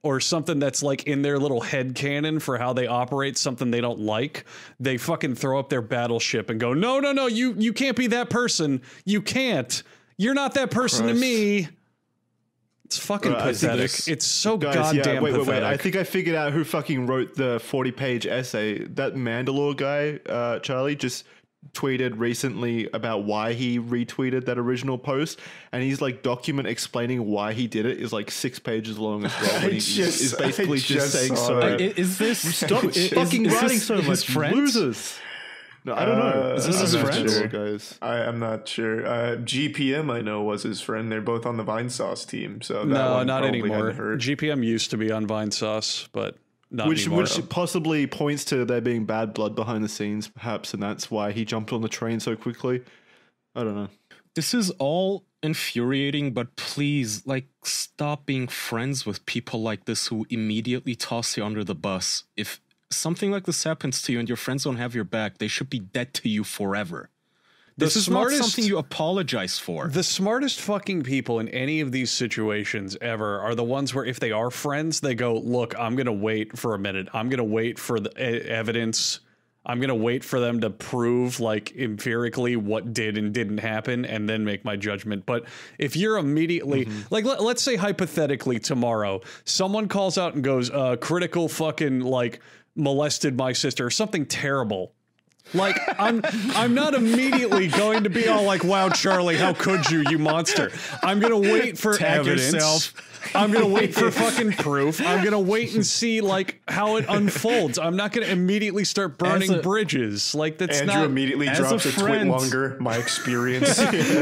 or something that's like in their little head canon for how they operate, something they don't like, they fucking throw up their battleship and go, no, no, no, you you can't be that person. You can't. You're not that person Christ. to me. It's fucking Right, I think pathetic. this- It's so Guys, goddamn yeah, wait, wait, pathetic. wait. I think I figured out who fucking wrote the forty-page essay. That Mandalore guy, uh, Charlie, just tweeted recently about why he retweeted that original post, and he's like document explaining why he did it is like six pages long as well. I And he just- is basically I just, just saying saw so. that. I- is this Stop is- fucking is writing this so his much, friends? losers. No, I don't know. Uh, Is this I'm his not friend? sure. guys? I, I'm not sure. Uh, G P M, I know, was his friend. They're both on the Vine Sauce team. So that no, one not probably anymore. hadn't hurt. G P M used to be on Vine Sauce, but not Which, anymore. which possibly points to there being bad blood behind the scenes, perhaps, and that's why he jumped on the train so quickly. I don't know. This is all infuriating, but please, like, stop being friends with people like this who immediately toss you under the bus. If something like this happens to you and your friends don't have your back, they should be dead to you forever. This The is smartest- not something you apologize for. The smartest fucking people in any of these situations ever are the ones where if they are friends, they go, look, I'm going to wait for a minute. I'm going to wait for the e- evidence. I'm going to wait for them to prove like empirically what did and didn't happen and then make my judgment. But if you're immediately Mm-hmm. like, let, let's say hypothetically tomorrow, someone calls out and goes, uh, critical fucking like molested my sister or something terrible. Like I'm I'm not immediately going to be all like, wow, Charlie, how could you, you monster? I'm gonna wait for Tag evidence. yourself. I'm gonna wait for fucking proof. I'm gonna wait and see like how it unfolds. I'm not gonna immediately start burning As a- bridges. Like that's Andrew not immediately as drops a a, twit friend. longer. My experience.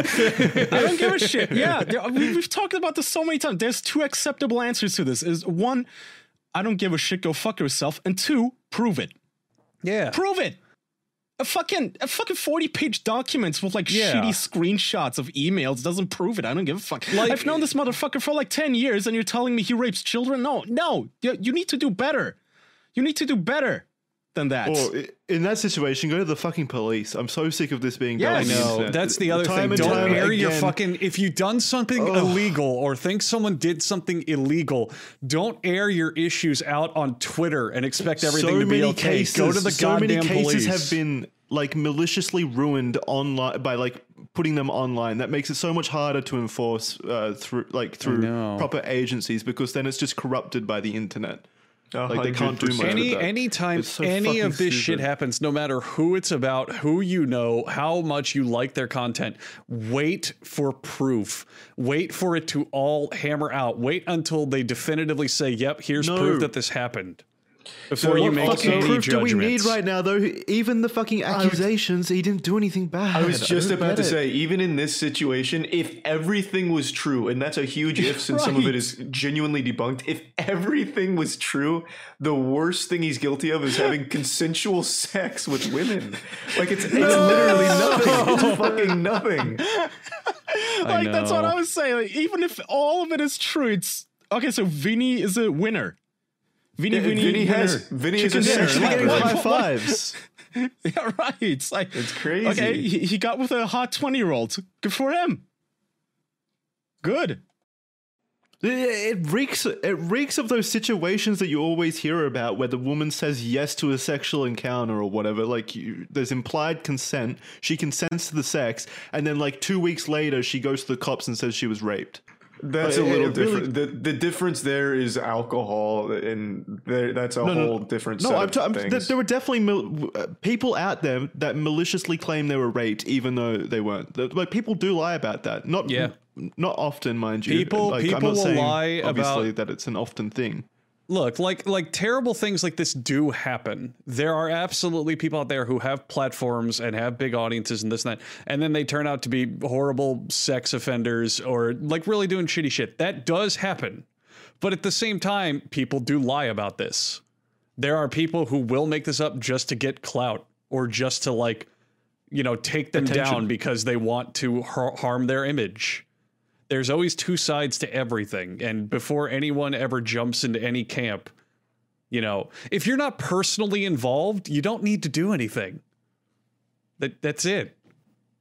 I don't give a shit. Yeah, there- we- we've talked about this so many times. There's two acceptable answers to this. Is one, I don't give a shit, go fuck yourself, and two, prove it. yeah. Prove it. A fucking a fucking forty page documents with like Yeah. shitty screenshots of emails doesn't prove it. I don't give a fuck. Like- I've known this motherfucker for like ten years and you're telling me he rapes children? No, no. You, you need to do better. You need to do better than that. Or i- in that situation, go to the fucking police. I'm so sick of this being Yeah, done I on the No, internet. that's the other Time thing. and Don't time air your again. fucking. If you've done something illegal or think someone did something illegal, don't air your issues out on Twitter and expect everything so to be many okay. Cases, Go to the so goddamn many cases police. have been like maliciously ruined online by like putting them online. That makes it so much harder to enforce uh, through like through know. proper agencies because then it's just corrupted by the internet. A Like they can't do hundred much. percent. with Any that. anytime It's so any fucking of this shit stupid. happens, no matter who it's about, who you know, how much you like their content, wait for proof. Wait for it to all hammer out. Wait until they definitively say, "Yep, here's No. proof that this happened." Before you What make fucking any proof do we need judgments. right now, though? Even the fucking accusations, he didn't do anything bad. I was just don't about get to it. say, even in this situation, if everything was true, and that's a huge if since some of it Right. is genuinely debunked, if everything was true, the worst thing he's guilty of is having consensual sex with women. Like, it's, it's literally nothing. It's fucking nothing. like that's what know. I was saying. Like, even if all of it is true, it's okay. So Vinny is a winner. Vinny, Yeah, Vinny, Vinny has- winner. Vinny is Chicken a dinner. sex Actually getting Like, high fives. Yeah, right. It's like It's crazy. Okay, he, he got with a hot twenty year old. Good for him. Good. It- It reeks. It reeks of those situations that you always hear about, where the woman says yes to a sexual encounter or whatever. Like you, there's implied consent. She consents to the sex, and then like two weeks later, she goes to the cops and says she was raped. That's But a it- little it really- different. The the difference there is alcohol, and there, that's a no, whole different No, set I'm, of t- I'm things. th- there were definitely mil- uh, people out there that maliciously claim they were raped, even though they weren't. The- Like people do lie about that. Not Yeah. not often, mind you. People- like, people I'm not will saying, lie obviously about- that it's an often thing. Look, like like terrible things like this do happen. There are absolutely people out there who have platforms and have big audiences and this and that, and then they turn out to be horrible sex offenders or like really doing shitty shit. That does happen. But at the same time, people do lie about this. There are people who will make this up just to get clout or just to like, you know, take them Attention. down because they want to har- harm their image. There's always two sides to everything. And before anyone ever jumps into any camp, you know, if you're not personally involved, you don't need to do anything. That that's it.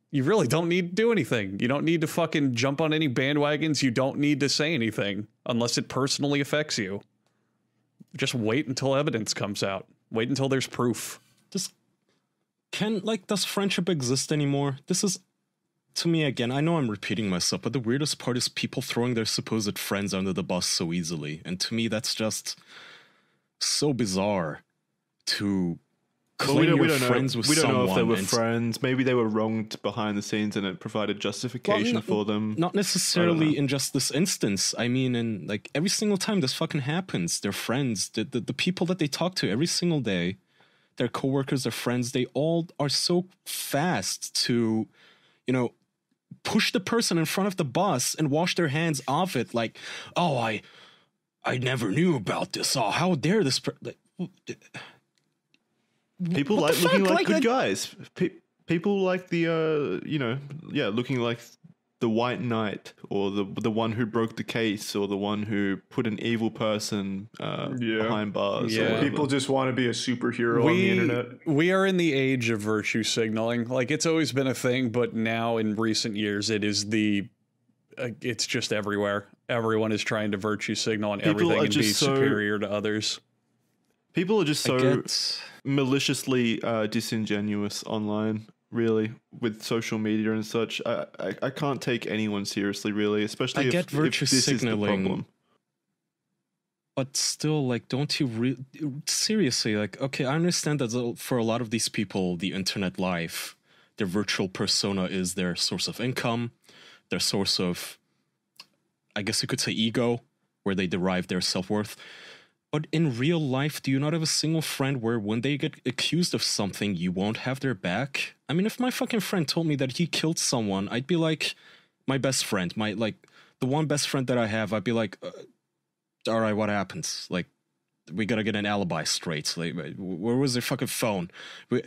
you really don't need to do anything. You don't need to fucking jump on any bandwagons. You don't need to say anything unless it personally affects you. Just wait until evidence comes out. Wait until there's proof. Just can like does friendship exist anymore? This is to me again. I know I'm repeating myself, but the weirdest part is people throwing their supposed friends under the bus so easily, and to me that's just so bizarre. To Well, claim we don't, you're we don't friends know. with We don't someone know if they were and- friends. Maybe they were wronged behind the scenes, and it provided justification Well, no- for them. Not I necessarily don't know. in just this instance. I mean, in like every single time this fucking happens, their friends, the, the the people that they talk to every single day, their coworkers, their friends, they all are so fast to, you know, push the person in front of the bus and wash their hands off it. Like, oh, I, I never knew about this. Oh, how dare this? Per-? Like, People What like the looking fuck? like Like, good I- guys. Pe- people like the, uh, you know, yeah, looking like the white knight or the the one who broke the case or the one who put an evil person uh, Yeah. behind bars. Yeah. or whatever. People just want to be a superhero on the internet. we are in the age of virtue signaling. Like, it's always been a thing, but now in recent years, it is the, uh, it's just everywhere. Everyone is trying to virtue signal on People everything are and be just so- superior to others. People are just I so get, maliciously uh, disingenuous online, really, with social media and such. I, I, I can't take anyone seriously, really, especially I if, get if virtue this is the signaling. problem. but still, like, don't you re- seriously, like, okay, I understand that for a lot of these people, the internet life, their virtual persona is their source of income, their source of, I guess you could say, ego, where they derive their self-worth. But in real life, do you not have a single friend where when they get accused of something, you won't have their back? I mean, if my fucking friend told me that he killed someone, I'd be like, my best friend, my, like, the one best friend that I have, I'd be like, uh, all right, what happens? Like, we gotta get an alibi straight. Like, where was their fucking phone? We,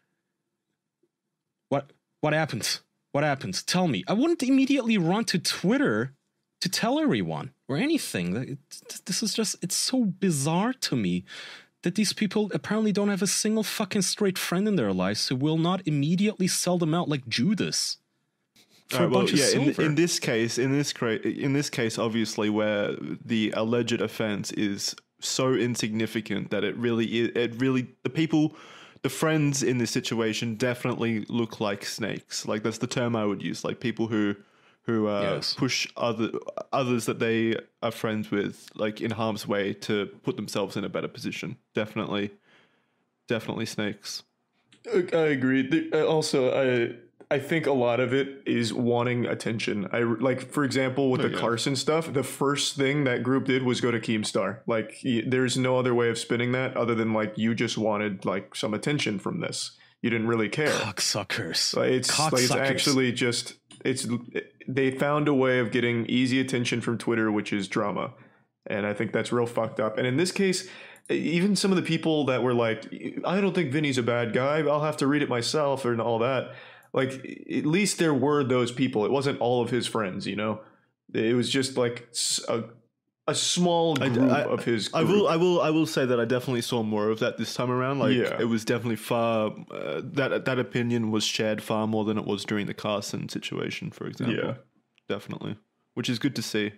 what, what happened? What happened? Tell me. I wouldn't immediately run to Twitter to tell everyone or anything. It- This is just, it's so bizarre to me that these people apparently don't have a single fucking straight friend in their lives who will not immediately sell them out like Judas for Alright, a bunch yeah, of in, silver. in this case, in this cra- in this case, obviously, where the alleged offense is so insignificant that it really, is, it really, the people, the friends in this situation definitely look like snakes. Like that's the term I would use. Like people who, who uh, Yes. push other others that they are friends with, like in harm's way, to put themselves in a better position. Definitely, definitely snakes. I I agree. The- uh, Also, I I think a lot of it is wanting attention. I like, for example, with Oh, the yeah. Carson stuff. The first thing that group did was go to Keemstar. Like, y- there's no other way of spinning that other than like you just wanted like some attention from this. You didn't really care. Cocksuckers. Like, it's like it's Cocksuckers. actually just it's they found a way of getting easy attention from Twitter, which is drama, and I think that's real fucked up. And in this case, even some of the people that were like, I don't think Vinny's a bad guy, I'll have to read it myself and all that. Like, at least there were those people. It wasn't all of his friends, you know. It was just like s- a, a small I- group I- of his. I Group. will, I will, I will say that I definitely saw more of that this time around. Like, Yeah. it was definitely far uh, that that opinion was shared far more than it was during the Carson situation, for example. Yeah. Definitely, which is good to see.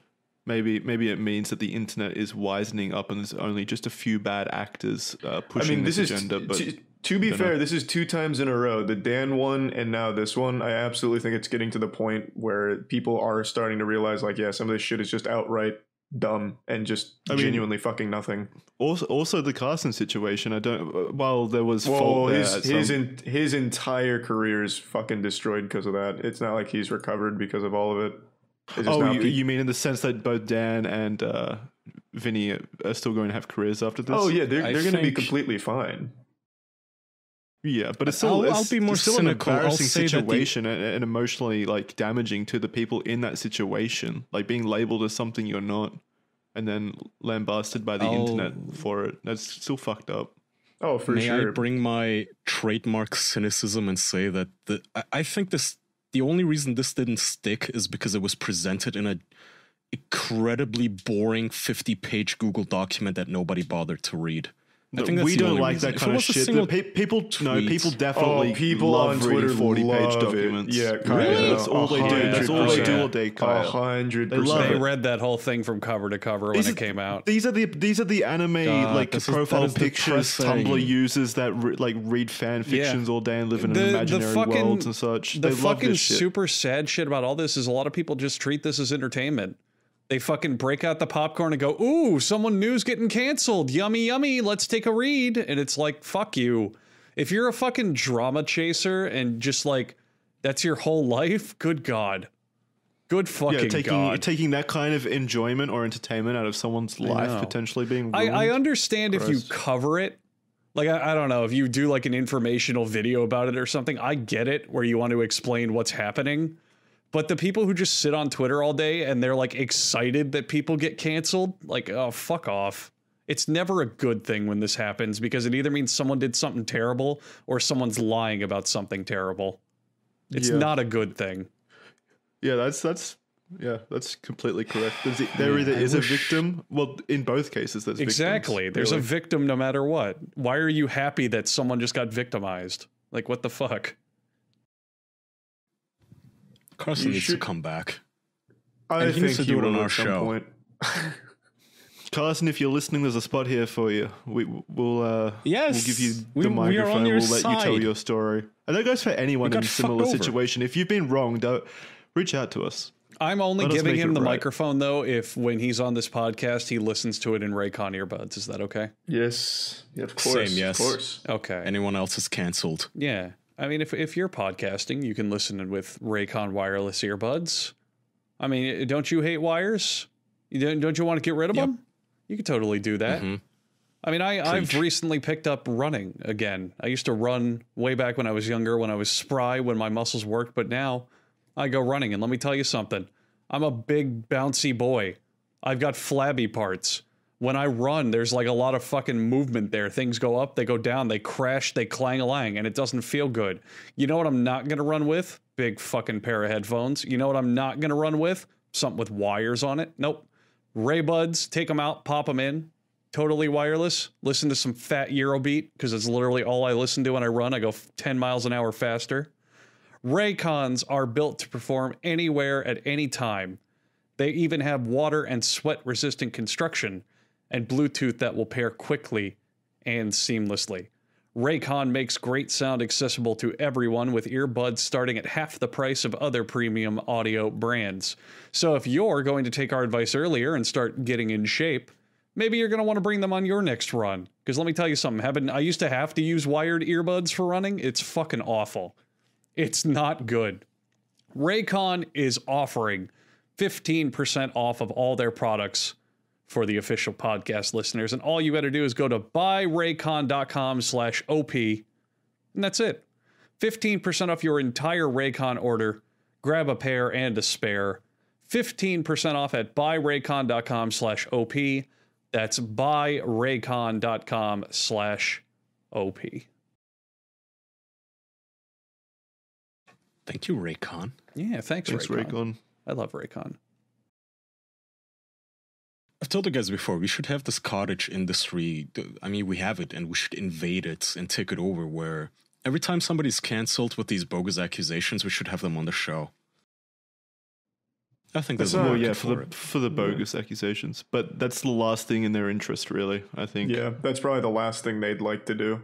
Maybe, maybe it means that the internet is wisening up, and there's only just a few bad actors uh, I pushing mean, this this is agenda. But to, to be don't fair, know. this is two times in a row. The Dan one and now this one. I absolutely think it's getting to the point where people are starting to realize, like, yeah, some of this shit is just outright dumb and just I mean- genuinely fucking nothing. also, also the Carson situation. I don't. While there was Well, fault there, his at his some- in, his entire career is fucking destroyed because of that. It's not like he's recovered because of all of it. It's just oh, now you, pe- you mean in the sense that both Dan and uh, Vinny are still going to have careers after this? oh yeah, they're I they're going to be think- completely fine. Yeah, but it's still, I'll- it's, I'll be more it's still cynical. an I'll embarrassing say that the- situation and, and emotionally like damaging to the people in that situation, like being labeled as something you're not, and then lambasted by the I'll- internet for it. That's still fucked up. Oh, for May sure. I bring my trademark cynicism and say that the I, I think this the only reason this didn't stick is because it was presented in a incredibly boring fifty-page Google document that nobody bothered to read. I think that's we the don't only like reason. that If kind it of was a shit. single The pe- people, no, tweet- people definitely Oh, people love on Twitter reading forty-page love it. documents. Yeah, Kyle, really? yeah, That's all they a do. That's all they hundred do all percent. day, A Kyle. hundred They love percent. They it. read that whole thing from cover to cover when These it are- came out. These are the these are the anime God, like this is- profile that is pictures depressing. Tumblr users that re- like read fan fictions all day and live in The- an the imaginary fucking- worlds and such. The They love fucking this shit. super sad shit about all this is a lot of people just treat this as entertainment. They fucking break out the popcorn and go, ooh, someone new's getting canceled. Yummy, yummy. Let's take a read. And it's like, fuck you. If you're a fucking drama chaser and just like, that's your whole life, good God. Good fucking yeah, taking God. taking that kind of enjoyment or entertainment out of someone's life know. potentially being I, ruined. I understand if you Gross. cover it. Like, I, I don't know, if you do like an informational video about it or something, I get it where you want to explain what's happening. But the people who just sit on Twitter all day and they're like excited that people get canceled, like, oh, fuck off. It's never a good thing when this happens because it either means someone did something terrible or someone's lying about something terrible. It's Yeah. not a good thing. Yeah, that's that's yeah, that's completely correct. There's, there either I is wish- a victim. Well, in both cases, there's Exactly. victims, There's a really. victim no matter what. Why are you happy that someone just got victimized? Like, what the fuck? Carson You needs to should- come back. I And he think needs to he do it on will our at some show. point. Carson, if you're listening, there's a spot here for you. We will uh, Yes, we'll give you we- the we are on microphone. your We'll let you tell side. your story, and that goes for anyone We in got a similar fucked over. situation. If you've been wronged, don't reach out to us. I'm only Let us giving make him it the right. microphone, though, if when he's on this podcast, he listens to it in Raycon earbuds. Is that okay? Yes, yeah, of course, Same, yes. of course. Okay. Anyone else is canceled. Yeah. I mean, if, if you're podcasting, you can listen in with Raycon wireless earbuds. I mean, don't you hate wires? You don't, don't you want to get rid of Yep. them? You could totally do that. Mhm. I mean, I, I've Preach. recently picked up running again. I used to run way back when I was younger, when I was spry, when my muscles worked, but now I go running. And let me tell you something. I'm a big, bouncy boy. I've got flabby parts. When I run, there's like a lot of fucking movement there. Things go up, they go down, they crash, they clang-a-lang, and it doesn't feel good. You know what I'm not going to run with? Big fucking pair of headphones. You know what I'm not going to run with? Something with wires on it. Nope. Ray Buds, take them out, pop them in. Totally wireless. Listen to some fat Eurobeat, because it's literally all I listen to when I run. I go ten miles an hour faster. Raycons are built to perform anywhere at any time. They even have water and sweat resistant construction and Bluetooth that will pair quickly and seamlessly. Raycon makes great sound accessible to everyone with earbuds starting at half the price of other premium audio brands. So if you're going to take our advice earlier and start getting in shape, maybe you're going to want to bring them on your next run. Because let me tell you something, having, I used to have to use wired earbuds for running. It's fucking awful. It's not good. Raycon is offering fifteen percent off of all their products for the official podcast listeners. And all you got to do is go to buyraycon.com slash OP. And that's it. fifteen percent off your entire Raycon order. Grab a pair and a spare. fifteen percent off at buyraycon.com slash OP. That's buyraycon.com slash OP. Thank you, Raycon. Yeah, thanks, Thanks, Raycon. Raycon. I love Raycon. I've told you guys before, we should have this cottage industry. I mean, we have it, and we should invade it and take it over, where every time somebody's canceled with these bogus accusations, we should have them on the show. I think That's there's a not- Well, market yeah, for the it. for the bogus accusations, but that's the last thing in their interest, really. I think. Yeah, that's probably the last thing they'd like to do.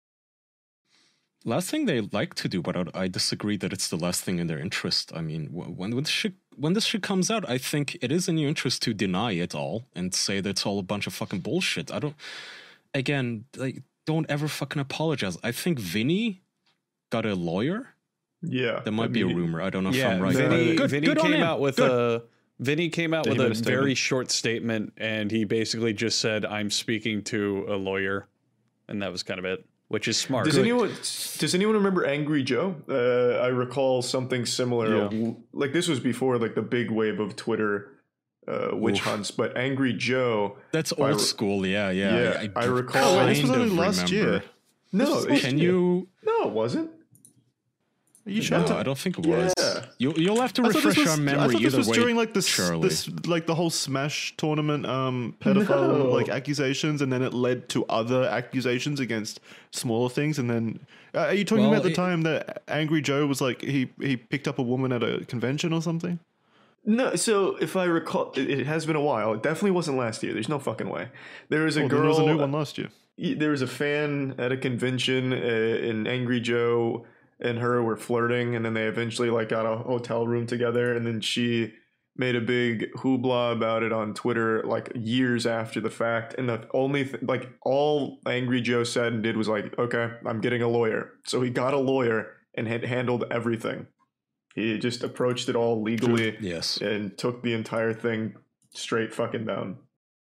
Last thing they like to do, but I, I disagree that it's the last thing in their interest. I mean, wh- when when this shit when this shit comes out, I think it is in your interest to deny it all and say that it's all a bunch of fucking bullshit. I don't. Again, like, don't ever fucking apologize. I think Vinny got a lawyer. Yeah, That might I be a mean, rumor. I don't know if Yeah, I'm right. Vinny, Good- Vinny good on came him. out with Good. a Vinny came out Yeah, with he a made a very statement. short statement, and he basically just said, "I'm speaking to a lawyer," and that was kind of it, which is smart. Does Good. anyone does anyone remember Angry Joe? Uh, I recall something similar. Yeah. Like this was before like the big wave of Twitter uh, witch Oof. hunts, but Angry Joe. That's I old re- school. Yeah, yeah. Yeah, I do recall- Oh, this was kind only of last remember. year. No, This was it- Can you? No, it wasn't. Are you sure? No, I don't think it was. Yeah. You, you'll have to I thought refresh this was, our I memory thought this either was way. during like this, Charlie. this, like the whole Smash tournament, um, pedophile No. like accusations, and then it led to other accusations against smaller things. And then, uh, are you talking Well, about the it- time that Angry Joe was like he he picked up a woman at a convention or something? No, so if I recall, it, it has been a while. It definitely wasn't last year. There's no fucking way. There was a Oh, girl. there was a new one last year. y- There was a fan at a convention, uh, and Angry Joe and her were flirting, and then they eventually like got a hotel room together, and then she made a big hoopla about it on Twitter like years after the fact. And the only th- like all Angry Joe said and did was like, "Okay, I'm getting a lawyer." So he got a lawyer and had handled everything. He just approached it all legally Yes. and took the entire thing straight fucking down.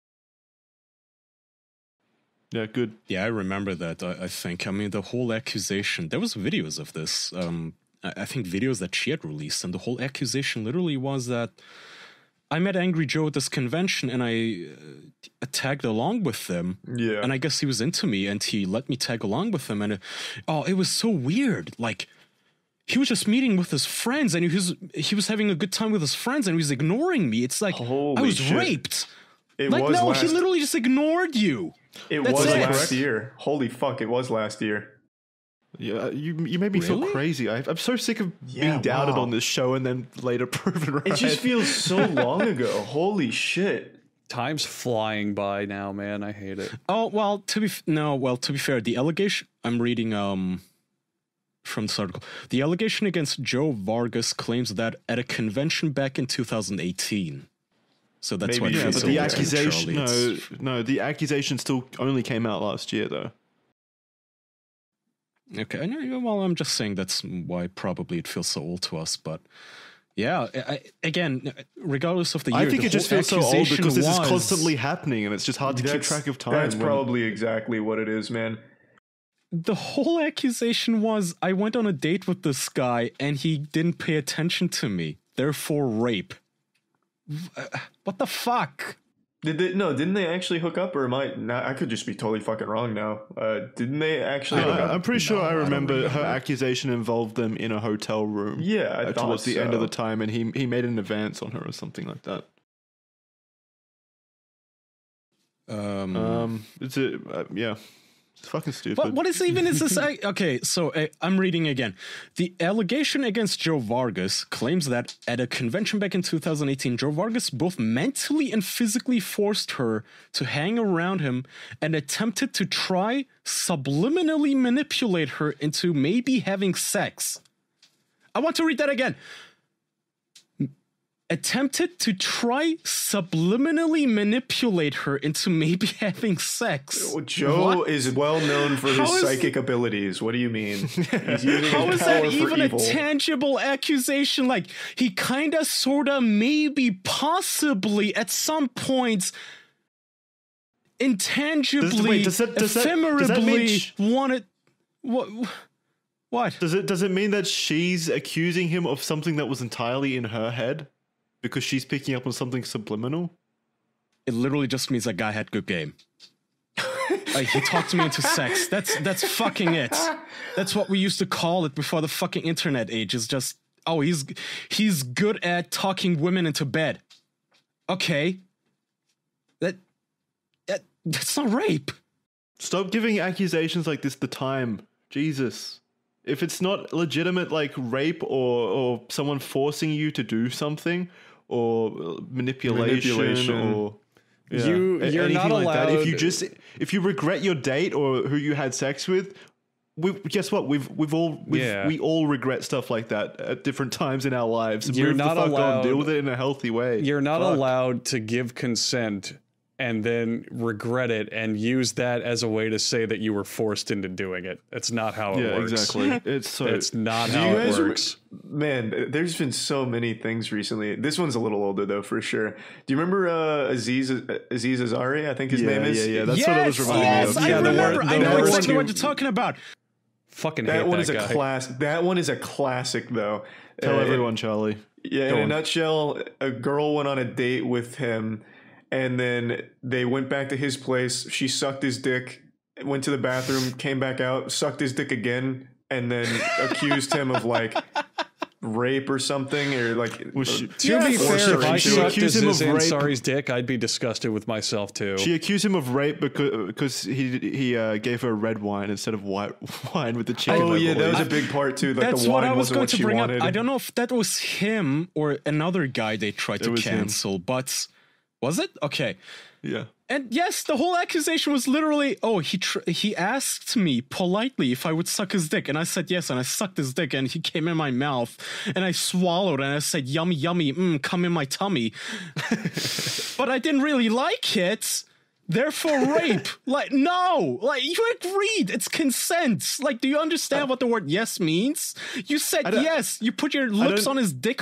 Yeah, good. Yeah, I remember that. I, I think. I mean, the whole accusation. There was videos of this. Um, I, I think videos that she had released, and the whole accusation literally was that I met Angry Joe at this convention, and I uh, tagged along with them. Yeah. And I guess he was into me, and he let me tag along with him. And it, oh, it was so weird. Like, he was just meeting with his friends, and he was he was having a good time with his friends, and he was ignoring me. It's like Holy I was shit. raped. It Like, was no, last, he literally just ignored you. it That's was it. last Correct? year. Holy fuck, it was last year. Yeah, you you made me feel Really? crazy. I, I'm so sick of Yeah, being doubted wow. on this show and then later proven right. It just feels so long ago. Holy shit. Time's flying by now, man. I hate it. Oh well, to be f- no, well to be fair, the allegation I'm reading um from this article, the allegation against Joe Vargas claims that at a convention back in two thousand eighteen. So that's Maybe why yeah, it Yeah, feels but so the weird, accusation, Charlie. no, It's- no, the accusation still only came out last year, though. Okay, I know, well, I'm just saying that's why probably it feels so old to us, but yeah, I, I- again, regardless of the year, I think the it just whole feels so old accusation because this is was- constantly happening, and it's just hard to keep That's- track of time. That's when- probably exactly what it is, man. The whole accusation was I went on a date with this guy and he didn't pay attention to me, therefore rape. Uh, What the fuck? Did they, no, didn't they actually hook up, or am I? Nah, I could just be totally fucking wrong now. Uh, didn't they actually hook I, up? I'm pretty sure No, I I don't remember, her remember. accusation involved them in a hotel room. Yeah, I uh, thought towards the end so. of the time, and he he made an advance on her or something like that. Um, Um, it's a uh, yeah, it's fucking stupid. what, what is even is this? I, okay, so uh, I'm reading again. The allegation against Joe Vargas claims that at a convention back in two thousand eighteen, Joe Vargas both mentally and physically forced her to hang around him and attempted to try subliminally manipulate her into maybe having sex. I want to read that again. Attempted to try subliminally manipulate her into maybe having sex. Well, Joe What? is well known for his How is- psychic abilities. What do you mean? He's using How his is that power for even a evil. tangible accusation? Like, he kinda, sorta, maybe, possibly, at some points, intangibly, wait, does that- does that- does that mean ephemerally sh- wanted. What? What? Does it does it mean that she's accusing him of something that was entirely in her head because she's picking up on something subliminal? It literally just means that guy had good game. Like, he talked me into sex. That's that's fucking it. That's what we used to call it before the fucking internet age. Is just, oh, he's he's good at talking women into bed. Okay. That that that's not rape. Stop giving accusations like this the time. Jesus. If it's not legitimate, like rape or, or someone forcing you to do something or uh, manipulation, Manipulation. or yeah, You- a- you're anything not like that. If you allowed- just if you regret your date or who you had sex with, we guess what? We've we've all we've, Yeah. we all regret stuff like that at different times in our lives. You're Move not the fuck allowed- on. Deal with it in a healthy way. You're not Fuck. allowed to give consent and then regret it and use that as a way to say that you were forced into doing it. That's not how it Yeah, works. exactly. It's so That's not Do how you it guys re- works. Man, there's been so many things recently. This one's a little older though, for sure. Do you remember uh, Aziz Aziz Ansari? I think his Yeah, name is. yeah, yeah. That's yes, what it was reminding yes, me of. I Yeah, the remember. word- I the know word exactly you- what you're talking about. Fucking That hate one that is a guy. class. That one is a classic though. Tell Uh, everyone, Charlie. Yeah, Go in a on. nutshell, a girl went on a date with him, and then they went back to his place. She sucked his dick, went to the bathroom, came back out, sucked his dick again, and then accused him of like rape or something, or like. Was she- To Yeah, be for fair, sure. if I She sucked accused as him this of rape. Ansari's dick, I'd be disgusted with myself too. She accused him of rape because because he he uh, gave her red wine instead of white wine with the chicken. Oh I yeah, that was a believe. big part too. Like That's the wine what I was wasn't going what to she bring wanted. up. I don't know if that was him or another guy they tried to was him. cancel, but was it? Okay. Yeah. And yes, the whole accusation was literally, oh, he tr- he asked me politely if I would suck his dick, and I said yes, and I sucked his dick, and he came in my mouth, and I swallowed, and I said, yummy, yummy, mm, come in my tummy. But I didn't really like it, therefore rape. Like, no, like, you agreed, it's consent. Like, do you understand what the word yes means? You said don't- yes, you put your lips don't- on his dick.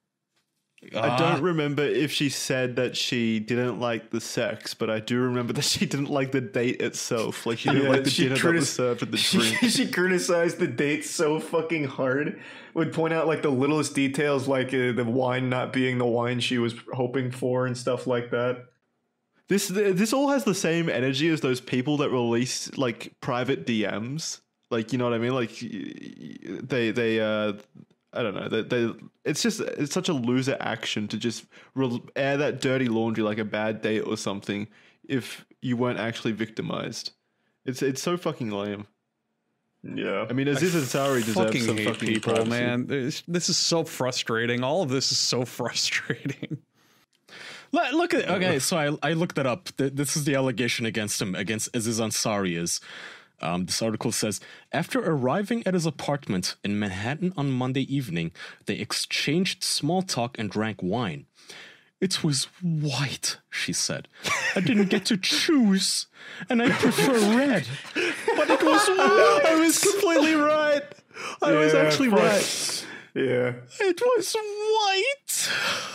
I don't remember if she said that she didn't like the sex, but I do remember that she didn't like the date itself. Like she didn't Yeah, like the she dinner that critis- was served and the She, drink. she criticized the date so fucking hard. Would point out like the littlest details, like uh, the wine not being the wine she was hoping for and stuff like that. This this all has the same energy as those people that release like private D Ms. Like, you know what I mean? Like y- they they uh I don't know. They, they it's just it's such a loser action to just re- air that dirty laundry like a bad date or something if you weren't actually victimized. It's it's so fucking lame. Yeah. I mean, Aziz Ansari deserves fucking some hate fucking people, privacy. man. This, this is so frustrating. All of this is so frustrating. Look, look at okay. So I I looked it up. Th- This is the allegation against him, against Aziz Ansari. Is um, this article says after arriving at his apartment in Manhattan on Monday evening, they exchanged small talk and drank wine. It was white, she said. I didn't get to choose, and I prefer red. But it was white. I was completely right. I was Yeah, actually fuck. right. Yeah. It was white.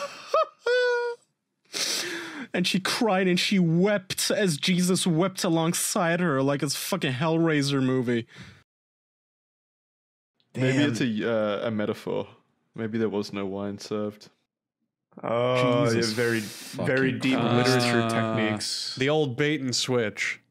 And she cried and she wept as Jesus wept alongside her, like it's fucking Hellraiser movie. Maybe Damn. it's a uh, a metaphor. Maybe there was no wine served. Oh, yeah, Jesus very, very fucking deep Christ. literature Uh, techniques. The old bait and switch.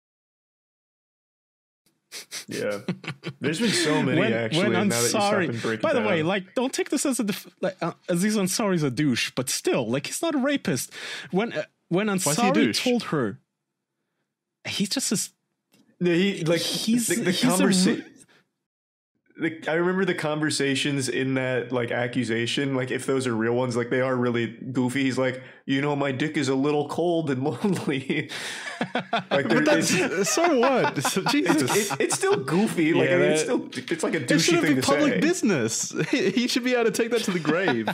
Yeah, there's been so many when, actually. when now that you stop Ansari, and break it by the way, down. like, don't take this as a def- like uh, Aziz Ansari's a douche, but still, like, he's not a rapist. When uh, when is he a Ansari douche? told her, he's just as No, he like he's- the, the he's a conversation. ru- I remember the conversations in that like accusation, like if those are real ones, like they are really goofy. He's like, you know, my dick is a little cold and lonely. Like, there, But it's, that's so what? So, Jesus. it's, it's still goofy. Like, Yeah, I mean, it's that- still it's like a It douchey shouldn't thing be to public say. business. He should be able to take that to the grave.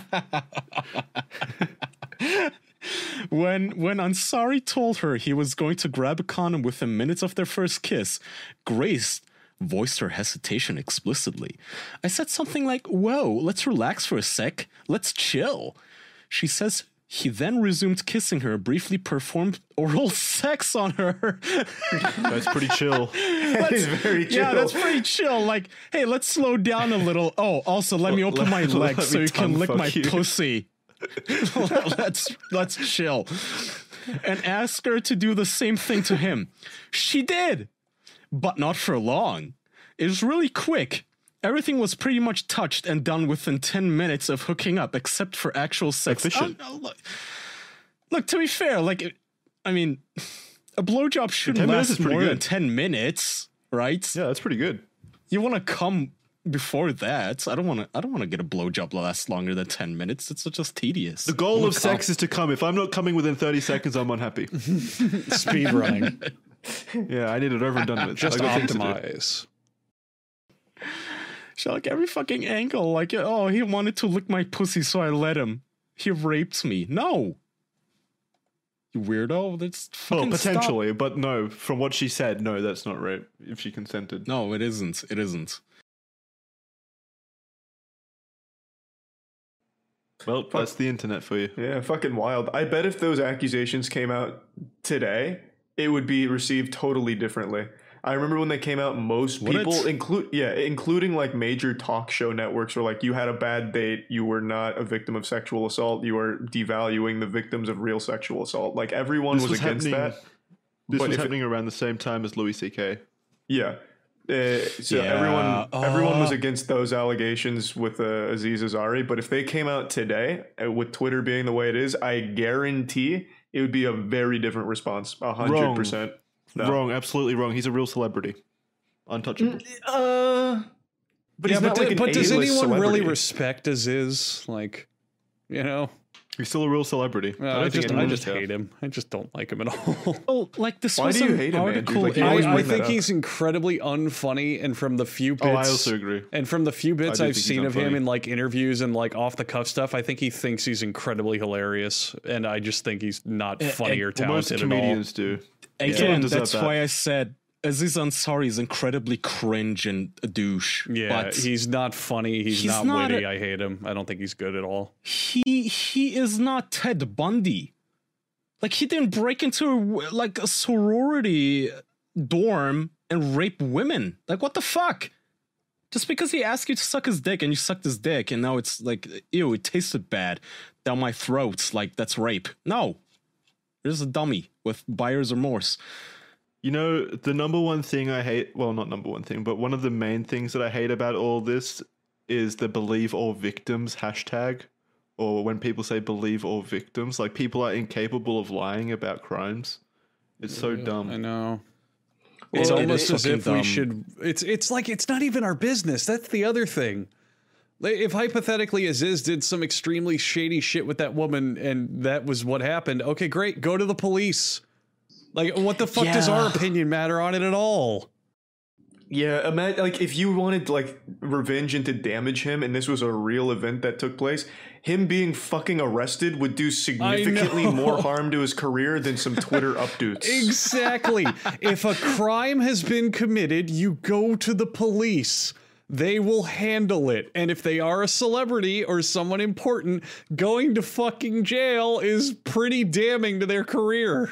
when when Ansari told her he was going to grab a condom within minutes of their first kiss, Grace voiced her hesitation explicitly. I said something like, "Whoa, let's relax for a sec. Let's chill." She says he then resumed kissing her, briefly performed oral sex on her. That's pretty chill. That is very chill. Yeah, that's pretty chill. Like, hey, let's slow down a little. Oh, also, let me open my let- legs let so me you can tongue lick fuck my you. pussy. let's let's chill. And ask her to do the same thing to him. She did, but not for long. It was really quick. Everything was pretty much touched and done within ten minutes of hooking up, except for actual sex. Efficient. Oh, no, look, look, to be fair, like, it- I mean, a blowjob shouldn't ten minutes last is pretty more than good. ten minutes, right? Yeah, that's pretty good. You want to come before that. I don't want to. I don't want to get a blowjob last longer than ten minutes. It's just tedious. The goal of sex is to come. If I'm not coming within thirty seconds, I'm unhappy. Speed running. Yeah, I need it over and done with. Just I got things to do. optimize. So, like, every fucking angle, like, oh, he wanted to lick my pussy, so I let him. He raped me. No, you weirdo. That's Well, fucking stop. potentially, but no. From what she said, no, that's not rape. If she consented. No, it isn't. It isn't. Well, that's the internet for you. Yeah, fucking wild. I bet if those accusations came out today, it would be received totally differently. I remember when they came out, most Would people, it? include yeah, including like major talk show networks, were like, "You had a bad date. You were not a victim of sexual assault. You are devaluing the victims of real sexual assault." Like everyone This was, was against happening- that. This But was if it- happening around the same time as Louis C K. Yeah, Uh, so Yeah. everyone everyone was Uh. against those allegations with uh, Aziz Ansari, but if they came out today uh, with Twitter being the way it is, I guarantee it would be a very different response. A hundred Wrong. percent. No. Wrong, absolutely wrong. He's a real celebrity, untouchable. Uh, but yeah, he's but, not do- like an but does A-list anyone really celebrity. respect Aziz? Like, you know, He's still a real celebrity. uh, I I, don't think just I anyone just would care. hate him. I just don't like him at all. Oh, like this Why was do you an hate him, Andrew? article. Like, you in- always I, I bring that think up. he's incredibly unfunny, and from the few bits, Oh, I also agree. and from the few bits do I've think he's seen of him unfunny. in like interviews and like off the cuff stuff, I think he thinks he's incredibly hilarious, and I just think he's not Eh, funny eh, or Well, most talented at all. comedians do. Again, Someone deserve that's that. why I said Aziz Ansari is incredibly cringe and a douche. Yeah, but he's not funny. He's, he's not, not witty. a- I hate him. I don't think he's good at all. he he is not Ted Bundy. Like he didn't break into a, like a sorority dorm and rape women. Like what the fuck? Just because he asked you to suck his dick and you sucked his dick and now it's like ew, it tasted bad down my throat. Like that's rape. No, you're just a dummy with buyer's remorse. You know, the number one thing I hate, well, not number one thing, but one of the main things that I hate about all this is the believe all victims hashtag, or when people say believe all victims, like people are incapable of lying about crimes. It's so I dumb. know. Well, It's it almost is as fucking if we dumb. should. It's it's like it's not even our business. That's the other thing. Like, if hypothetically Aziz did some extremely shady shit with that woman and that was what happened, okay, great, go to the police. Like, what the fuck does our Yeah. opinion matter on it at all? Yeah, imagine like if you wanted like revenge and to damage him, and this was a real event that took place, him being fucking arrested would do significantly know. more harm to his career than some Twitter updates. Exactly. If a crime has been committed, you go to the police. They will handle it. And if they are a celebrity or someone important, going to fucking jail is pretty damning to their career.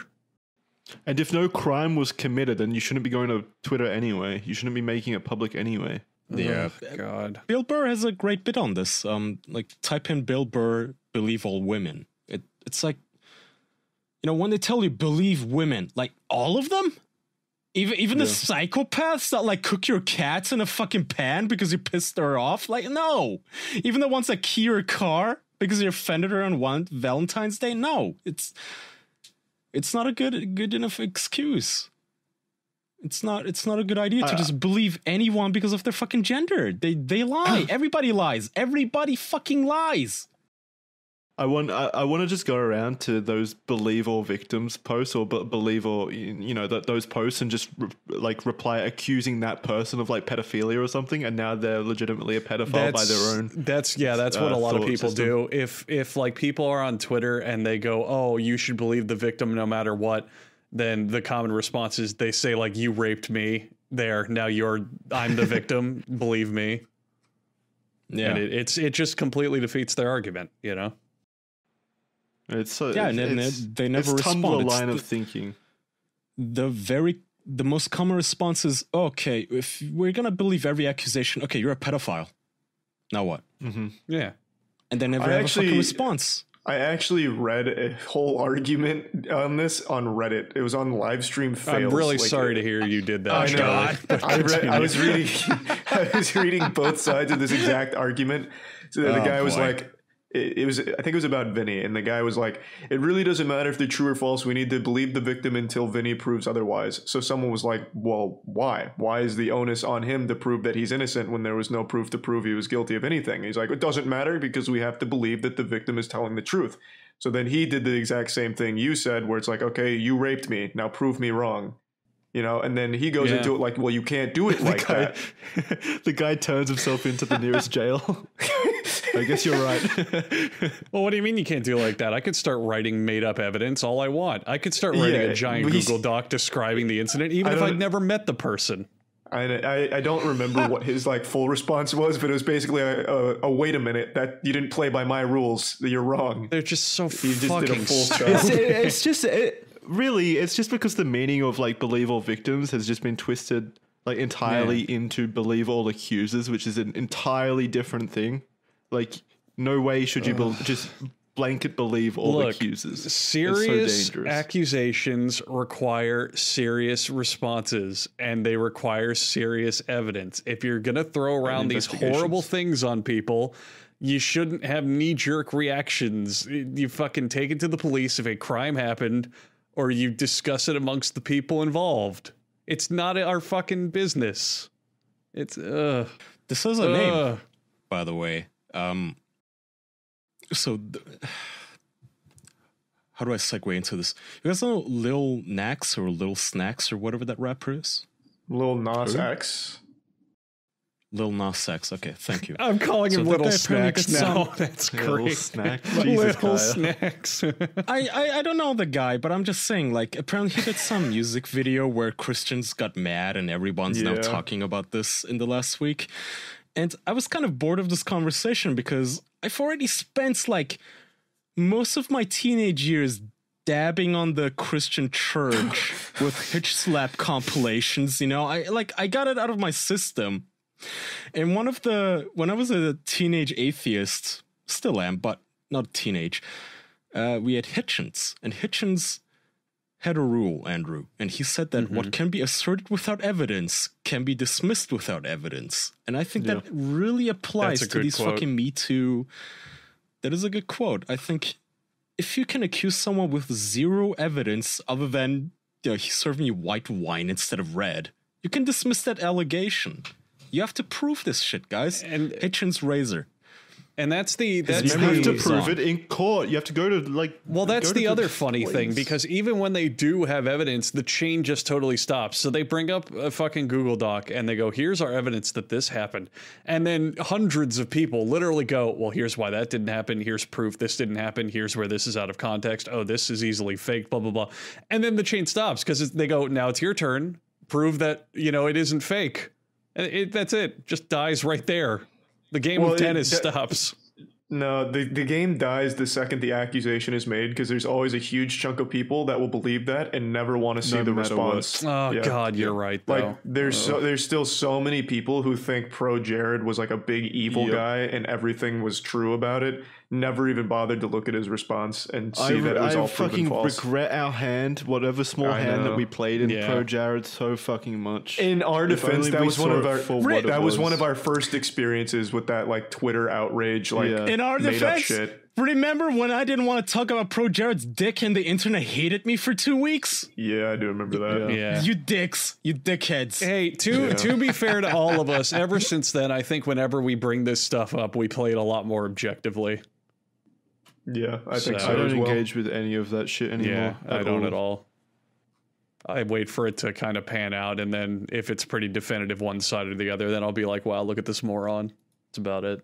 And if no crime was committed, then you shouldn't be going to Twitter anyway. You shouldn't be making it public anyway. Yeah. Oh, God. Bill Burr has a great bit on this. Um, like type in Bill Burr, believe all women. It it's like, you know, when they tell you believe women, like all of them, even even the psychopaths that like cook your cats in a fucking pan because you pissed her off. Like no, even the ones that key your car because you offended her on one Valentine's Day. No, it's it's not a good good enough excuse. It's not. It's not a good idea to Uh, just believe anyone because of their fucking gender. They they lie. Everybody lies. Everybody fucking lies. I want I, I want to just go around to those believe all victims posts or be, believe all you know that those posts and just re, like reply accusing that person of like pedophilia or something, and now they're legitimately a pedophile by their own. That's yeah, that's what uh, a lot of thought people system. do. If if like people are on Twitter and they go, "Oh, you should believe the victim no matter what," then the common response is they say like, "You raped me." There, now you're I'm the victim. Believe me. Yeah. And it, it's it just completely defeats their argument. You know. It's so Yeah, it's, and- and it's, they never it's Tumblr respond. It's line the- of thinking. the very the most common response is, okay, if we're gonna believe every accusation, okay, you're a pedophile. Now what? Yeah. And they never I have a actually- fucking response. I actually read a whole argument on this on Reddit. It was on Livestream Fails. I'm really like, sorry to hear you did that. I know. Charlie, but I, read, I continue. was reading. I was reading both sides of this exact argument. So the Oh, guy was boy. like, it, it was. I think it was about Vinny, and the guy was like, "It really doesn't matter if they're true or false. We need to believe the victim until Vinny proves otherwise." So someone was like, "Well, why? Why is the onus on him to prove that he's innocent when there was no proof to prove he was guilty of anything?" He's like, "It doesn't matter because we have to believe that the victim is telling the truth." So then he did the exact same thing you said, where it's like, "Okay, you raped me. Now prove me wrong." You know, and then he goes Yeah. into it like, "Well, you can't do it The like guy, that." the guy turns himself into the nearest jail. I guess you're right. Well, what do you mean you can't do it like that? I could start writing made up evidence all I want. I could start writing Yeah, a giant but he's- Google Doc describing the incident, even I if don't- I'd never met the person. I, I, I don't remember what his like full response was, but it was basically a, a, a wait a minute, that you didn't play by my rules. You're wrong. They're just so He just did a fucking full stupid. stop. it's, it's just it, really it's just because the meaning of like believe all victims has just been twisted like entirely into believe all accusers, which is an entirely different thing. Like no way should you bel just blanket believe all Look, accusers. It's serious so dangerous. accusations require serious responses, and they require serious evidence. If you're going to throw around these horrible things on people, you shouldn't have knee-jerk reactions. You fucking take it to the police if a crime happened, or you discuss it amongst the people involved. It's not our fucking business. It's, uh... This is a uh, name, by the way. Um... So, th- how do I segue into this? You guys know Lil Nax or Lil Snacks or whatever that rapper is? Lil Nas X. Lil Nas X. Okay, thank you. I'm calling So him that Little guy apparently Snacks did some- now. That's Little great. snack. Jesus, Little Kyle. Snacks. I, I I don't know the guy, but I'm just saying, like, apparently he did some music video where Christians got mad and everyone's now Yeah. talking about this in the last week. And I was kind of bored of this conversation because I've already spent, like, most of my teenage years dabbing on the Christian church with hitch slap compilations, you know? I like I got it out of my system. And one of the when I was a teenage atheist, still am, but not teenage, uh, we had Hitchens. And Hitchens had a rule, Andrew, and he said that Mm-hmm. what can be asserted without evidence can be dismissed without evidence. And I think that really applies That's a to good these quote. fucking Me Too. That is a good quote. I think if you can accuse someone with zero evidence other than, you know, he served me white wine instead of red, you can dismiss that allegation. You have to prove this shit, guys. And- Hitchens Razor. And that's the that's You Memory have to is prove on. it in court. You have to go to like. Well, that's go to the other funny thing, police. because even when they do have evidence, the chain just totally stops. So they bring up a fucking Google Doc and they go, here's our evidence that this happened. And then hundreds of people literally go, well, here's why that didn't happen. Here's proof this didn't happen. Here's where this is out of context. Oh, this is easily faked, blah, blah, blah. And then the chain stops because they go, now it's your turn. Prove that, you know, it isn't fake. And it, that's it. Just dies right there. The game Well, of it- tennis that- stops. No, the, the game dies the second the accusation is made because there's always a huge chunk of people that will believe that and never want to see No the matter response. Oh, Yeah. God, you're right, though. Like there's so there's still so many people who think Pro Jared was like a big evil Yep. guy and everything was true about it. Never even bothered to look at his response and see I, that it was I all proven fucking false. regret our hand, whatever small I hand know. that we played in Yeah. Pro Jared, so fucking much. In our If defense, only that we was one saw of it our for what it that was. was. one of our first experiences with that like Twitter outrage, like Yeah. In our made up defense, shit. remember when I didn't want to talk about Pro Jared's dick and the internet hated me for two weeks? Yeah, I do remember that. Yeah. You dicks, you dickheads. Hey, to to be fair to all of us, ever since then, I think whenever we bring this stuff up, we play it a lot more objectively. Yeah, I think So- so, I don't as well. engage with any of that shit anymore. Yeah, I don't at all. I wait for it to kind of pan out, and then if it's pretty definitive one side or the other, then I'll be like, wow, look at this moron. That's about it.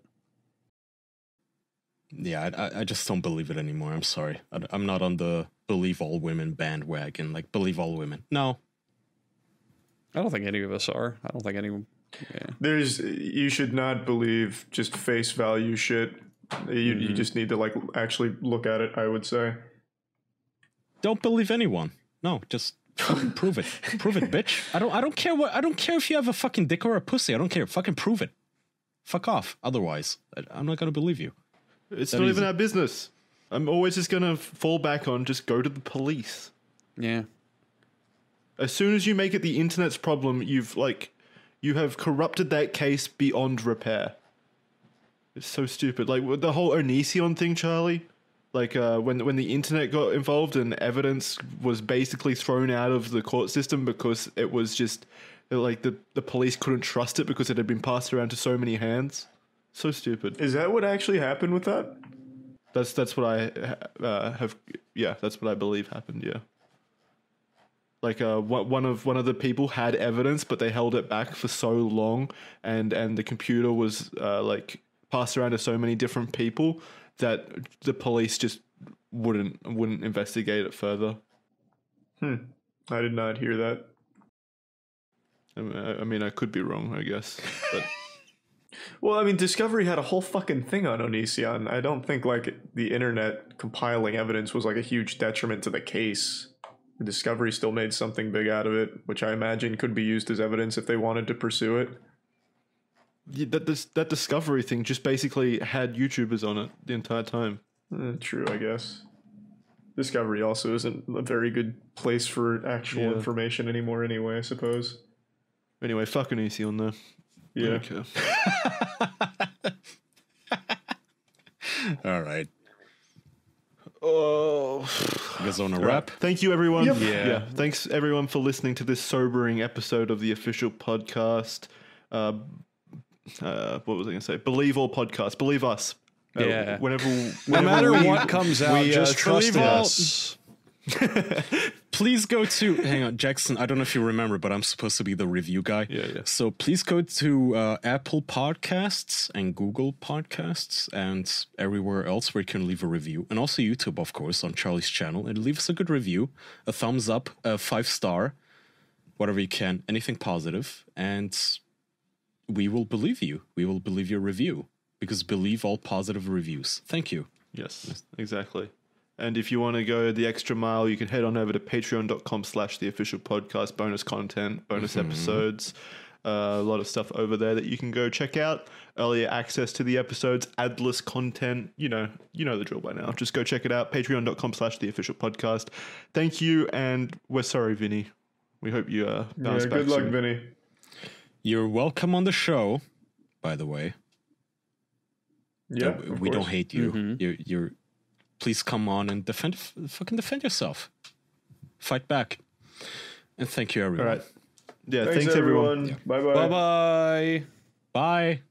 Yeah, I, I- I just don't believe it anymore. I'm sorry. I, I'm not on the believe all women bandwagon. Like, believe all women. No. I don't think any of us are. I don't think anyone. Yeah. There's you should not believe just face value shit. You Mm-hmm. you just need to like actually look at it, I would say. Don't believe anyone. No, just fucking prove it. Prove it, bitch. I don't I don't care what I don't care if you have a fucking dick or a pussy. I don't care. Fucking prove it. Fuck off. Otherwise, I, I'm not gonna believe you. It's That not easy. even our business. I'm always just gonna fall back on just go to the police. Yeah. As soon as you make it the internet's problem, you've like, you have corrupted that case beyond repair. It's so stupid. Like with the whole Onision thing, Charlie. Like uh, when when the internet got involved and evidence was basically thrown out of the court system because it was just like the the police couldn't trust it because it had been passed around to so many hands. So stupid. Is that what actually happened with that? That's that's what I uh, have. Yeah, that's what I believe happened. Yeah. Like uh, one one of one of the people had evidence, but they held it back for so long, and and the computer was uh, like passed around to so many different people that the police just wouldn't wouldn't investigate it further. Hmm. I did not hear that. I mean, I, I mean, I could be wrong, I guess, but Well, I mean, Discovery had a whole fucking thing on Onision. I don't think like the internet compiling evidence was like a huge detriment to the case. Discovery still made something big out of it, which I imagine could be used as evidence if they wanted to pursue it. yeah, that this, that discovery thing just basically had YouTubers on it the entire time. Eh, true, I guess. Discovery also isn't a very good place for actual Yeah. information anymore anyway, I suppose. Anyway, fuck Onision though. Yeah. Okay. All right. Oh. You guys want to wrap? Thank you, everyone. Yep. Yeah. Thanks, everyone, for listening to this sobering episode of the official podcast. Uh, uh, what was I going to say? Believe all podcasts. Believe us. Uh, Yeah. Whenever, No whenever matter we- what comes out, we, uh, just trust believe in all- us. Please go to, hang on, Jackson, I don't know if you remember, but I'm supposed to be the review guy. Yeah, yeah. So please go to uh, Apple Podcasts and Google Podcasts and everywhere else where you can leave a review. And also YouTube, of course, on Charlie's channel. And leave us a good review, a thumbs up, a five star, whatever you can, anything positive. And we will believe you. We will believe your review. Because believe all positive reviews. Thank you. Yes, exactly. And if you want to go the extra mile, you can head on over to patreon.com slash the official podcast, bonus content, bonus Mm-hmm. episodes, uh, a lot of stuff over there that you can go check out. Earlier access to the episodes, adless content, you know, you know the drill by now. Just go check it out, patreon.com slash the official podcast. Thank you, and we're sorry, Vinny. We hope you uh, Yeah, bounce back good luck, soon. Vinny. You're welcome on the show, by the way. Yeah, Uh, of we don't course. hate you. Mm-hmm. You're, you're. Please come on and defend, f- fucking defend yourself. Fight back. And thank you, All everyone. right. Yeah, Thanks, thanks, everyone. everyone. Bye-bye. Bye bye. Bye.